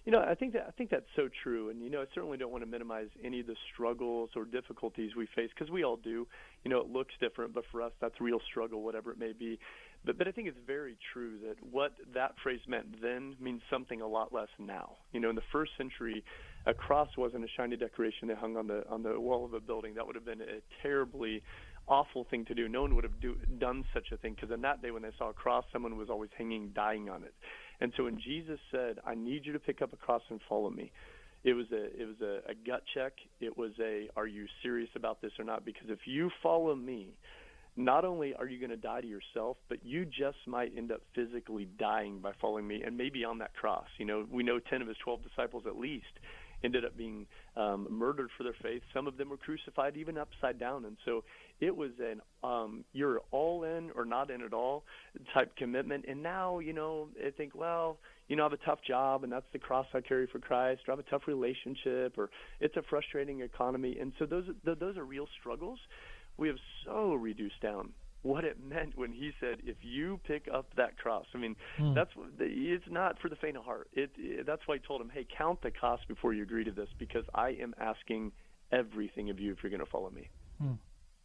I: You know, I think that I think that's so true, and you know, I certainly don't want to minimize any of the struggles or difficulties we face, because we all do. You know, it looks different, but for us, that's real struggle, whatever it may be. But but I think it's very true that what that phrase meant then means something a lot less now. You know, in the first century, a cross wasn't a shiny decoration they hung on the on the wall of a building. That would have been a terribly awful thing to do. No one would have do, done such a thing, because in that day when they saw a cross, someone was always hanging, dying on it. And so when Jesus said, I need you to pick up a cross and follow me, it was a it was a, a gut check. It was a, are you serious about this or not? Because if you follow me, not only are you going to die to yourself, but you just might end up physically dying by following me, and maybe on that cross. You know, we know ten of his twelve disciples at least ended up being um, murdered for their faith. Some of them were crucified even upside down. And so it was an um, you're all in or not in at all type commitment. And now, you know, I think, well, you know, I have a tough job, and that's the cross I carry for Christ, or I have a tough relationship, or it's a frustrating economy. And so those those are real struggles. We have so reduced down what it meant when he said, if you pick up that cross. I mean, mm. that's it's not for the faint of heart. It, it that's why he told him, hey, count the cost before you agree to this, because I am asking everything of you if you're going to follow me.
B: Hmm.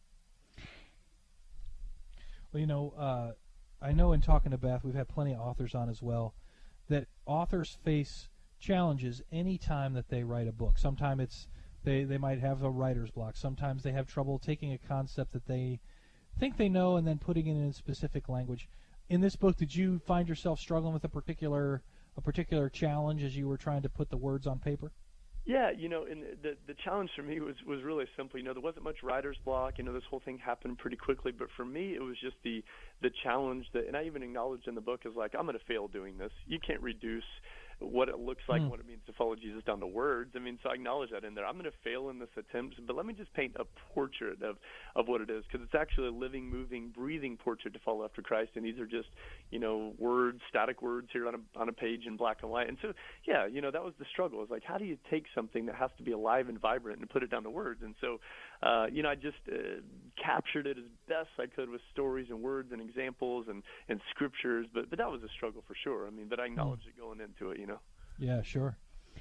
B: Well, you know, uh, I know in talking to Beth, we've had plenty of authors on as well, that authors face challenges any time that they write a book. Sometimes it's they, they might have a writer's block. Sometimes they have trouble taking a concept that they think they know and then putting it in specific language. In this book, did you find yourself struggling with a particular a particular challenge as you were trying to put the words on paper?
I: Yeah, you know, and the the challenge for me was, was really simple. You know, there wasn't much writer's block. You know, this whole thing happened pretty quickly. But for me, it was just the the challenge that, and I even acknowledged in the book, is like, I'm going to fail doing this. You can't reduce what it looks like, mm. what it means to follow Jesus down to words. I mean, so I acknowledge that in there. I'm going to fail in this attempt, but let me just paint a portrait of, of what it is, because it's actually a living, moving, breathing portrait to follow after Christ, and these are just, you know, words, static words here on a, on a page in black and white. And so, yeah, you know, that was the struggle. It's like, how do you take something that has to be alive and vibrant and put it down to words? And so, uh, you know, I just uh, captured it as best I could with stories and words and examples and, and scriptures, but, but that was a struggle for sure. I mean, but I acknowledge mm. it going into it, you know.
B: Yeah, sure.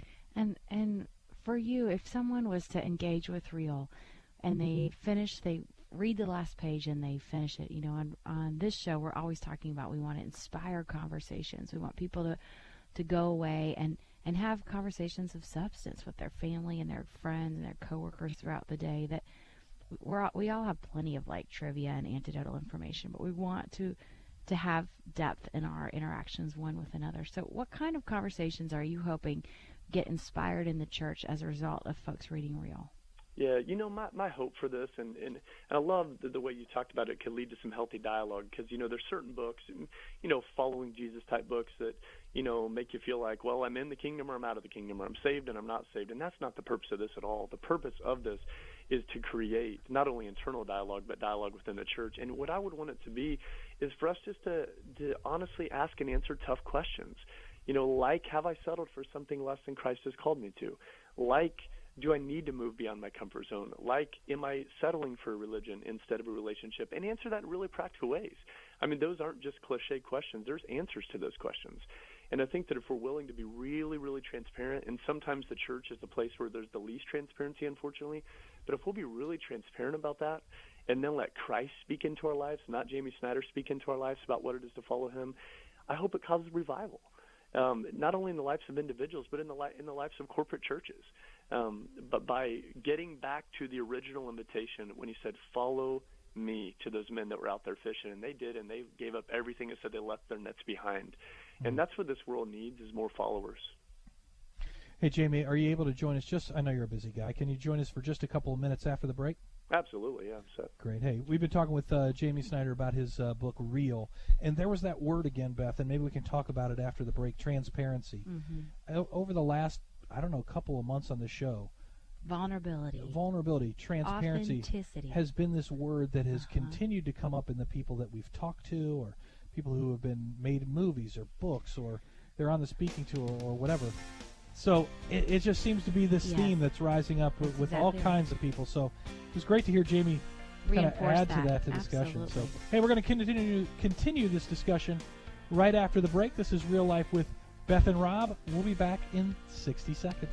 A: And and for you, if someone was to engage with Real and they finish, they read the last page and they finish it, you know, on, on this show, we're always talking about we want to inspire conversations. We want people to, to go away and, and have conversations of substance with their family and their friends and their coworkers throughout the day. That we're all, we all have plenty of, like, trivia and anecdotal information, but we want to to have depth in our interactions one with another. So what kind of conversations are you hoping get inspired in the church as a result of folks reading Real?
I: Yeah, you know, my, my hope for this, and, and, and I love the, the way you talked about it, could lead to some healthy dialogue, because, you know, there's certain books, you know, following Jesus type books that, you know, make you feel like, well, I'm in the kingdom or I'm out of the kingdom, or I'm saved and I'm not saved. And that's not the purpose of this at all. The purpose of this is to create not only internal dialogue, but dialogue within the church. And what I would want it to be is for us just to, to honestly ask and answer tough questions. You know, like, have I settled for something less than Christ has called me to? Like, do I need to move beyond my comfort zone? Like, am I settling for a religion instead of a relationship? And answer that in really practical ways. I mean, those aren't just cliche questions. There's answers to those questions. And I think that if we're willing to be really, really transparent, and sometimes the church is the place where there's the least transparency, unfortunately, but if we'll be really transparent about that and then let Christ speak into our lives, not Jamie Snyder speak into our lives about what it is to follow him, I hope it causes revival. Um, not only in the lives of individuals, but in the li- in the lives of corporate churches. Um, but by getting back to the original invitation when he said, follow me, to those men that were out there fishing, and they did, and they gave up everything and said they left their nets behind. Mm-hmm. And that's what this world needs, is more followers.
B: Hey, Jamie, are you able to join us just, I know you're a busy guy, can you join us for just a couple of minutes after the break?
I: Absolutely, yeah. So.
B: Great. Hey, we've been talking with uh, Jamie Snyder about his uh, book, Real. And there was that word again, Beth, and maybe we can talk about it after the break, transparency. Mm-hmm. O- over the last, I don't know, couple of months on the show,
A: Vulnerability.
B: Vulnerability, transparency
A: Authenticity.
B: has been this word that has
A: uh-huh.
B: continued to come up in the people that we've talked to, or people who have been made movies or books, or they're on the speaking tour or whatever. So it, it just seems to be this
A: yes.
B: theme that's rising up with, with
A: exactly
B: all
A: right.
B: kinds of people. So it was great to hear Jamie kind of add
A: that.
B: to that to discussion.
A: Absolutely.
B: So hey, we're going to continue continue this discussion right after the break. This is Real Life with Beth and Rob, we'll be back in sixty seconds.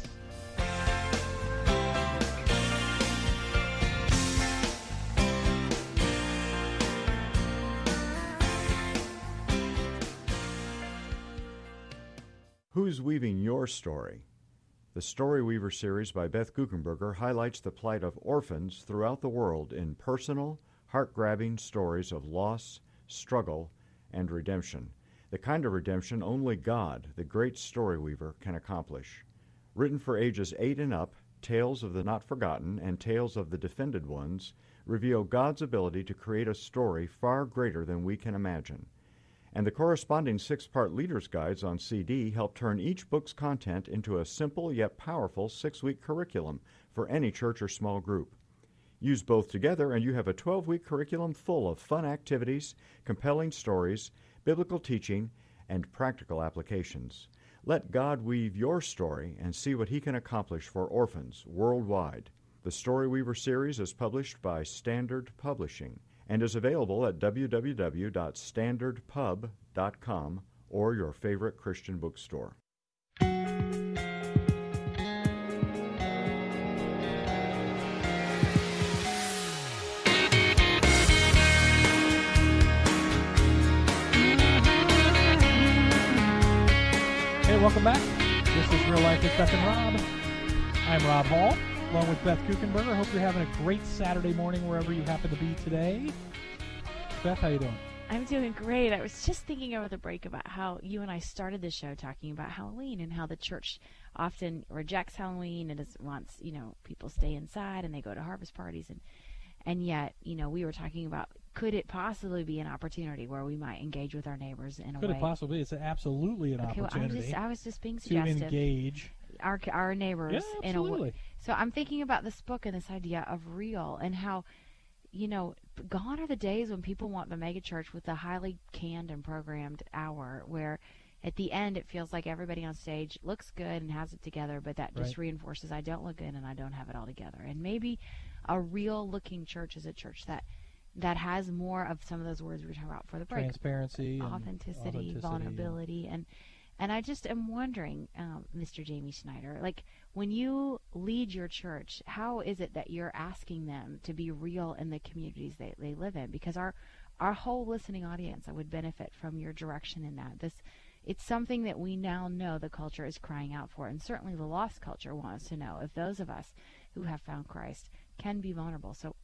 J: Who's weaving your story? The Story Weaver series by Beth Guckenberger highlights the plight of orphans throughout the world in personal, heart-grabbing stories of loss, struggle, and redemption. The kind of redemption only God, the great story weaver, can accomplish. Written for ages eight and up, Tales of the Not Forgotten and Tales of the Defended Ones reveal God's ability to create a story far greater than we can imagine. And the corresponding six-part Leader's Guides on C D help turn each book's content into a simple yet powerful six-week curriculum for any church or small group. Use both together and you have a twelve-week curriculum full of fun activities, compelling stories, biblical teaching, and practical applications. Let God weave your story and see what He can accomplish for orphans worldwide. The Story Weaver series is published by Standard Publishing and is available at w w w dot standard pub dot com or your favorite Christian bookstore.
B: Hey, welcome back. This is Real Life with Beth and Rob. I'm Rob Hall, along with Beth Guckenberger. Hope you're having a great Saturday morning wherever you happen to be today. Beth, how you doing?
A: I'm doing great. I was just thinking over the break about how you and I started the show talking about Halloween and how the church often rejects Halloween and doesn't wants, you know, people stay inside and they go to harvest parties and and yet, you know, we were talking about could it possibly be an opportunity where we might engage with our neighbors in a
B: could
A: way?
B: Could it possibly? It's absolutely an
A: okay,
B: opportunity.
A: Well, I'm just, I was just being suggestive.
B: To engage
A: our our neighbors
B: yeah,
A: in a way. So I'm thinking about this book and this idea of real and how, you know, gone are the days when people want the mega church with the highly canned and programmed hour where at the end it feels like everybody on stage looks good and has it together, but that just
B: right.
A: reinforces I don't look good and I don't have it all together. And maybe a real looking church is a church that that has more of some of those words we were talking about for the break.
B: Transparency,
A: authenticity,
B: authenticity
A: vulnerability, and and I just am wondering, um, Mister Jamie Schneider, like when you lead your church, how is it that you're asking them to be real in the communities they, they live in? Because our our whole listening audience would benefit from your direction in that. This it's something that we now know the culture is crying out for, and certainly the lost culture wants to know if those of us who have found Christ can be vulnerable. So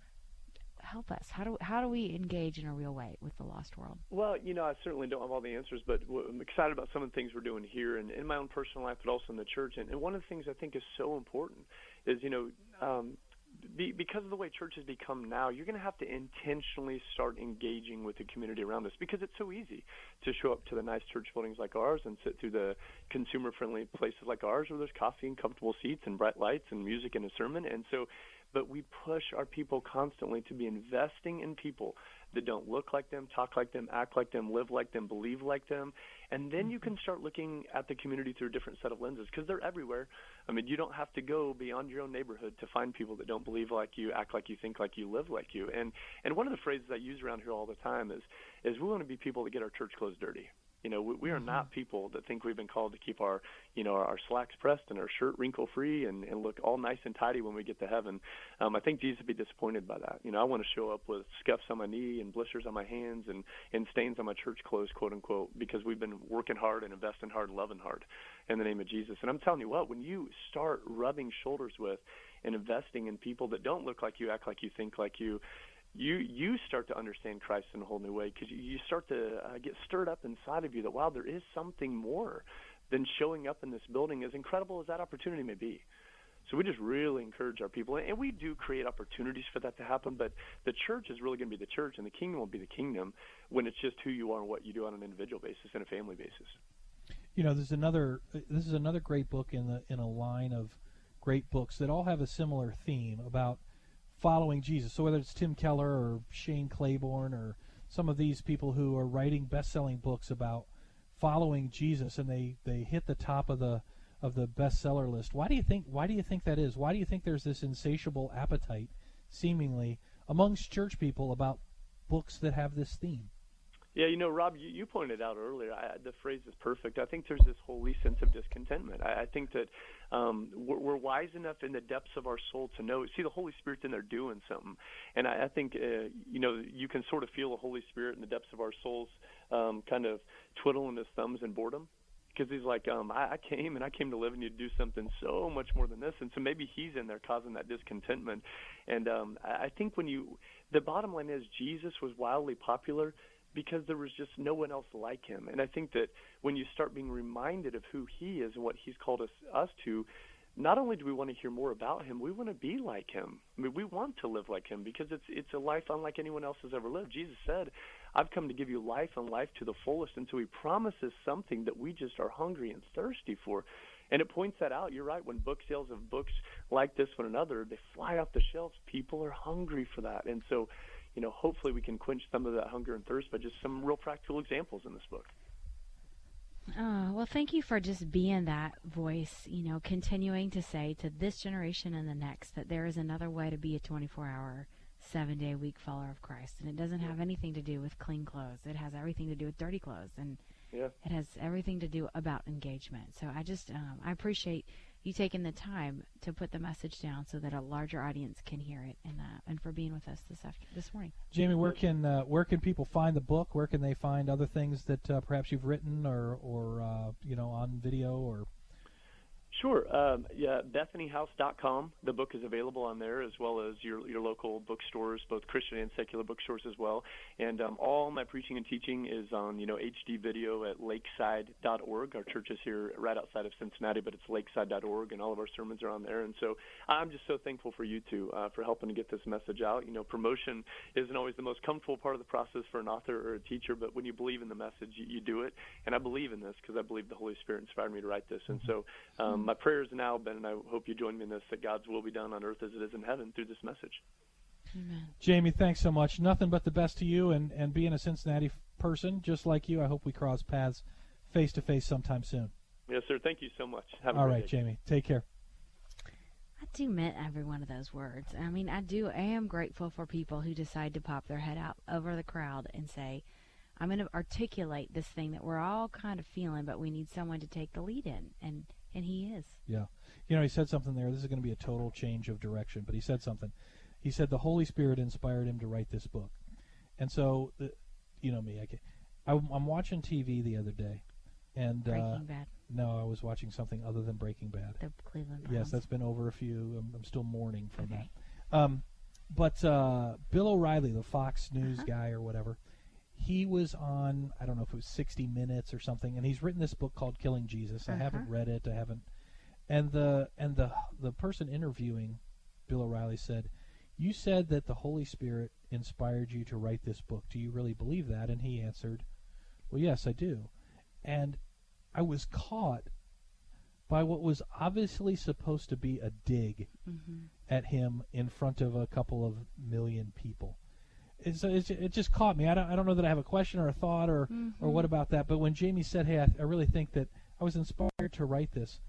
A: help us. How do how do we engage in a real way with the lost world?
I: Well, you know, I certainly don't have all the answers, but I'm excited about some of the things we're doing here and in my own personal life, but also in the church. And, and one of the things I think is so important is, you know, um, be, because of the way church has become now, you're going to have to intentionally start engaging with the community around us because it's so easy to show up to the nice church buildings like ours and sit through the consumer-friendly places like ours where there's coffee and comfortable seats and bright lights and music and a sermon. And so but we push our people constantly to be investing in people that don't look like them, talk like them, act like them, live like them, believe like them. And then you can start looking at the community through a different set of lenses because they're everywhere. I mean, you don't have to go beyond your own neighborhood to find people that don't believe like you, act like you, think like you, live like you. And and one of the phrases I use around here all the time is, is we want to be people that get our church clothes dirty. You know, we, we are not people that think we've been called to keep our, you know, our, our slacks pressed and our shirt wrinkle-free and, and look all nice and tidy when we get to heaven. Um, I think Jesus would be disappointed by that. You know, I want to show up with scuffs on my knee and blisters on my hands and, and stains on my church clothes, quote-unquote, because we've been working hard and investing hard and loving hard in the name of Jesus. And I'm telling you what, when you start rubbing shoulders with and investing in people that don't look like you, act like you, think like you, you you start to understand Christ in a whole new way because you, you start to uh, get stirred up inside of you that, wow, there is something more than showing up in this building, as incredible as that opportunity may be. So we just really encourage our people, and we do create opportunities for that to happen, but the church is really going to be the church, and the kingdom will be the kingdom when it's just who you are and what you do on an individual basis and a family basis.
B: You know, there's another. This is another great book in the in a line of great books that all have a similar theme about following Jesus. So whether it's Tim Keller or Shane Claiborne or some of these people who are writing best-selling books about following Jesus, and they, they hit the top of the of the bestseller list. Why do you think why do you think that is? Why do you think there's this insatiable appetite, seemingly, amongst church people about books that have this theme?
I: Yeah, you know, Rob, you, you pointed out earlier, I, the phrase is perfect. I think there's this holy sense of discontentment. I, I think that um, we're, we're wise enough in the depths of our soul to know, see, the Holy Spirit's in there doing something. And I, I think, uh, you know, you can sort of feel the Holy Spirit in the depths of our souls um, kind of twiddling his thumbs in boredom. Because he's like, um, I, I came and I came to live and you to do something so much more than this. And so maybe he's in there causing that discontentment. And um, I, I think when you, the bottom line is Jesus was wildly popular because there was just no one else like him. And I think that when you start being reminded of who he is and what he's called us, us to, not only do we want to hear more about him, we want to be like him. I mean, we want to live like him because it's it's a life unlike anyone else has ever lived. Jesus said, I've come to give you life and life to the fullest. And so he promises something that we just are hungry and thirsty for. And it points that out. You're right. When book sales of books like this one another, they fly off the shelves. People are hungry for that. And so, you know, hopefully we can quench some of that hunger and thirst by just some real practical examples in this book.
A: Oh, well, thank you for just being that voice, you know, continuing to say to this generation and the next that there is another way to be a twenty-four hour, seven-day-a-week follower of Christ. And it doesn't have anything to do with clean clothes. It has everything to do with dirty clothes. And
I: yeah.
A: It has everything to do about engagement. So I just, um, I appreciate you taking the time to put the message down so that a larger audience can hear it, and uh, and for being with us this after this morning.
B: Jamie, where can uh, where can people find the book? Where can they find other things that uh, perhaps you've written or or uh, you know, on video or?
I: Sure. Um, yeah, Bethany House dot com. The book is available on there, as well as your your local bookstores, both Christian and secular bookstores as well. And um, all my preaching and teaching is on, you know, H D video at lakeside dot org. Our church is here right outside of Cincinnati, but it's lakeside dot org, and all of our sermons are on there. And so I'm just so thankful for you two uh, for helping to get this message out. You know, promotion isn't always the most comfortable part of the process for an author or a teacher, but when you believe in the message, you, you do it. And I believe in this because I believe the Holy Spirit inspired me to write this. And so um, my prayers now, Ben, and I hope you join me in this, that God's will be done on earth as it is in heaven through this message.
A: Amen.
B: Jamie, thanks so much. Nothing but the best to you, and, and being a Cincinnati person just like you, I hope we cross paths face-to-face sometime soon.
I: Yes, sir. Thank you so much. Have a
B: All
I: great
B: right,
I: day.
B: Jamie. Take care.
A: I do meant every one of those words. I mean, I do. I am grateful for people who decide to pop their head out over the crowd and say, I'm going to articulate this thing that we're all kind of feeling, but we need someone to take the lead in, and and he is.
B: Yeah. You know, he said something there. This is going to be a total change of direction, but he said something. He said the Holy Spirit inspired him to write this book. And so, the, you know me, I, get, I, I'm watching T V the other day. and
A: Breaking
B: uh,
A: Bad.
B: No, I was watching something other than Breaking Bad.
A: The Cleveland Browns.
B: Yes, that's been over a few. I'm, I'm still mourning from
A: Okay.
B: that. Um, but uh, Bill O'Reilly, the Fox News
A: Uh-huh.
B: guy or whatever, he was on, I don't know if it was sixty minutes or something, and he's written this book called Killing Jesus. I
A: Uh-huh.
B: haven't read it. I haven't. And the and the the person interviewing Bill O'Reilly said, "You said that the Holy Spirit inspired you to write this book. Do you really believe that?" And he answered, "Well, yes, I do." And I was caught by what was obviously supposed to be a dig
A: Mm-hmm.
B: at him in front of a couple of million people. It's, it's, it just caught me. I don't, I don't know that I have a question or a thought or,
A: Mm-hmm.
B: or what about that, but when Jamie said, hey, I, I really think that I was inspired to write this,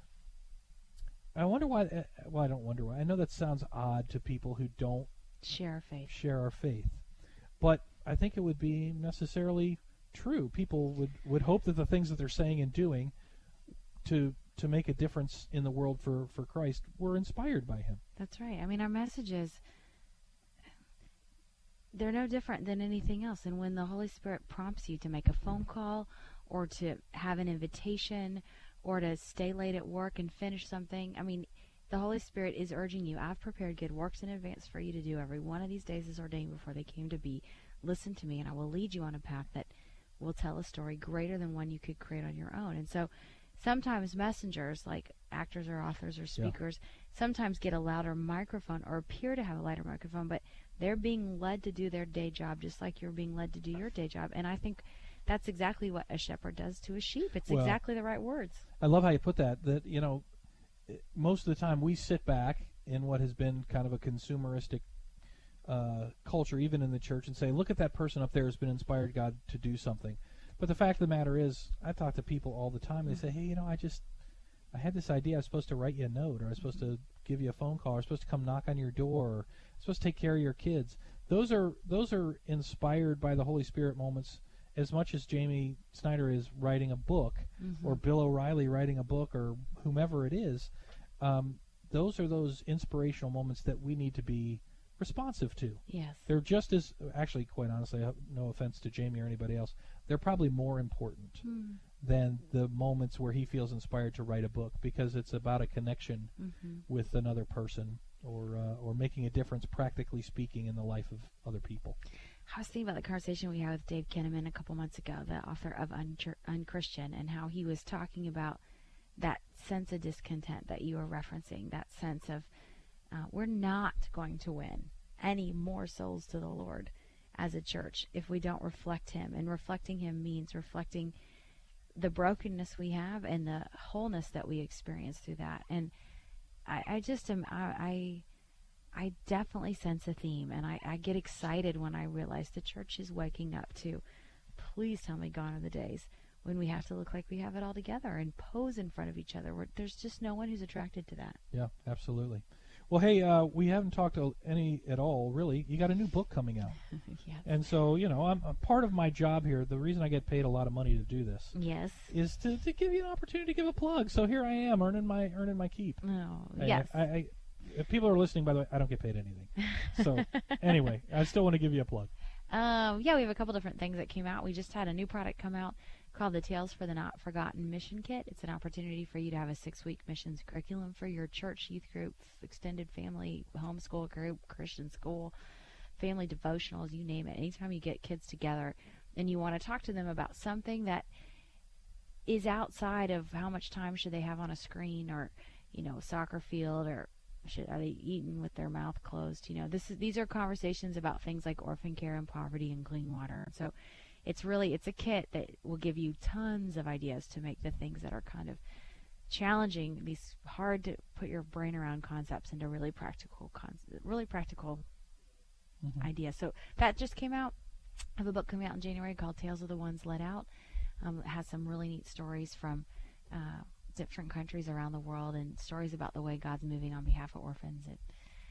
B: I wonder why, uh, well, I don't wonder why. I know that sounds odd to people who don't
A: Share our faith.
B: share our faith, but I think it would be necessarily true. People would, would hope that the things that they're saying and doing to to make a difference in the world for, for Christ were inspired by him.
A: That's right. I mean, our messages, they're no different than anything else. And when the Holy Spirit prompts you to make a phone call or to have an invitation or to stay late at work and finish something, I mean, the Holy Spirit is urging you. I've prepared good works in advance for you to do. Every one of these days is ordained before they came to be. Listen to me, and I will lead you on a path that will tell a story greater than one you could create on your own. And so sometimes messengers, like actors or authors or speakers, yeah. sometimes get a louder microphone or appear to have a louder microphone, but they're being led to do their day job just like you're being led to do your day job. And I think that's exactly what a shepherd does to a sheep. It's
B: well,
A: exactly the right words.
B: I love how you put that, that, you know, most of the time we sit back in what has been kind of a consumeristic uh, culture, even in the church, and say, look at that person up there who's been inspired God to do something. But the fact of the matter is, I talk to people all the time. They say, hey, you know, I just, I had this idea. I was supposed to write you a note, or I was supposed to give you a phone call, or I was supposed to come knock on your door, or I was supposed to take care of your kids. Those are those are inspired by the Holy Spirit moments, as much as Jamie Snyder is writing a book,
A: mm-hmm.
B: or Bill O'Reilly writing a book, or whomever it is, um, those are those inspirational moments that we need to be responsive to.
A: Yes.
B: They're just as, actually, quite honestly, no offense to Jamie or anybody else, they're probably more important
A: mm.
B: than the moments where he feels inspired to write a book, because it's about a connection
A: mm-hmm.
B: with another person, or uh, or making a difference, practically speaking, in the life of other people.
A: I was thinking about the conversation we had with Dave Kinnaman a couple months ago, the author of Unchur- Unchristian, and how he was talking about that sense of discontent that you were referencing, that sense of uh, we're not going to win any more souls to the Lord as a church if we don't reflect Him. And reflecting Him means reflecting the brokenness we have and the wholeness that we experience through that. And I, I just am, I, I I definitely sense a theme, and I, I get excited when I realize the church is waking up to, please tell me gone are the days when we have to look like we have it all together and pose in front of each other. Where there's just no one who's attracted to that.
B: Yeah, absolutely. Well, hey, uh, we haven't talked any at all, really. You got a new book coming out.
A: Yes.
B: And so, you know, I'm a part of my job here. The reason I get paid a lot of money to do this,
A: yes,
B: is to, to give you an opportunity to give a plug. So here I am, earning my earning my keep.
A: Oh,
B: I,
A: yes.
B: I, I, if people are listening, by the way, I don't get paid anything. So anyway, I still want to give you a plug.
A: Um, yeah, we have a couple different things that came out. We just had a new product come out called the Tales for the Not Forgotten Mission Kit. It's an opportunity for you to have a six-week missions curriculum for your church, youth group, extended family, homeschool group, Christian school, family devotionals, you name it. Anytime you get kids together and you want to talk to them about something that is outside of how much time should they have on a screen, or, you know, soccer field, or should, are they eating with their mouth closed? You know, this is these are conversations about things like orphan care and poverty and clean water. So it's really, it's a kit that will give you tons of ideas to make the things that are kind of challenging, these hard to put your brain around concepts, into really practical, really practical mm-hmm. ideas. So that just came out. I have a book coming out in January called Tales of the Ones Let Out. Um, it has some really neat stories from uh, different countries around the world, and stories about the way God's moving on behalf of orphans. It,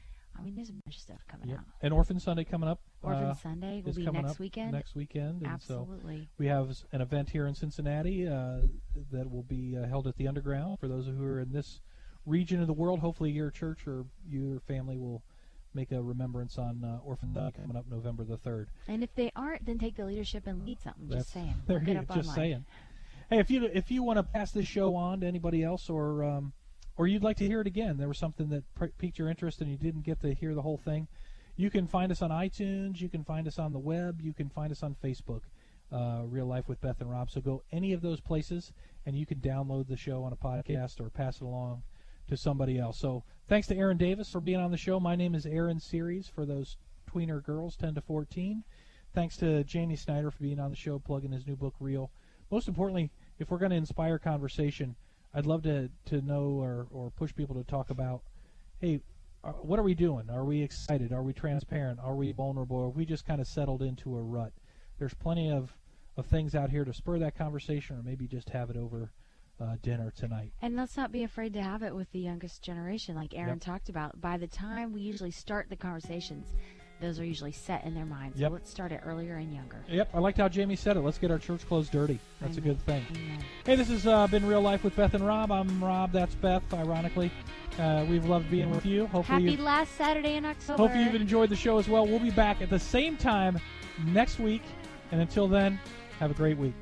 A: I mean, there's a bunch of stuff coming
B: yep.
A: out.
B: And Orphan Sunday coming up.
A: Orphan
B: uh,
A: Sunday will be next weekend.
B: Next weekend. And
A: Absolutely.
B: So we have an event here in Cincinnati uh, that will be uh, held at the Underground. For those who are in this region of the world, hopefully your church or your family will make a remembrance on uh, Orphan Sunday coming up November the third.
A: And if they aren't, then take the leadership and lead something.
B: That's,
A: just saying.
B: There
A: Look
B: you
A: it up
B: just
A: online.
B: saying. Hey, if you if you want to pass this show on to anybody else, or um, or you'd like to hear it again, there was something that piqued your interest and you didn't get to hear the whole thing, you can find us on iTunes, you can find us on the web, you can find us on Facebook, uh, Real Life with Beth and Rob. So go any of those places, and you can download the show on a podcast or pass it along to somebody else. So thanks to Aaron Davis for being on the show. My name is Aaron Series for those tweener girls, ten to fourteen. Thanks to Jamie Snyder for being on the show, plugging his new book, Real. Most importantly, if we're going to inspire conversation, I'd love to, to know or, or push people to talk about, hey, uh, what are we doing? Are we excited? Are we transparent? Are we vulnerable? Or have we just kind of settled into a rut? There's plenty of, of things out here to spur that conversation, or maybe just have it over uh, dinner tonight.
A: And let's not be afraid to have it with the youngest generation, like Aaron
B: Yep.
A: talked about. By the time we usually start the conversations, those are usually set in their minds.
B: Yep.
A: So let's start it earlier and younger.
B: Yep, I liked how Jamie said it. Let's get our church clothes dirty. That's
A: Amen.
B: a good thing.
A: Amen.
B: Hey, this has uh, been Real Life with Beth and Rob. I'm Rob. That's Beth, ironically. Uh, we've loved being with you. Hopefully
A: Happy
B: you've,
A: last Saturday in October.
B: hopefully you've enjoyed the show as well. We'll be back at the same time next week. And until then, have a great week.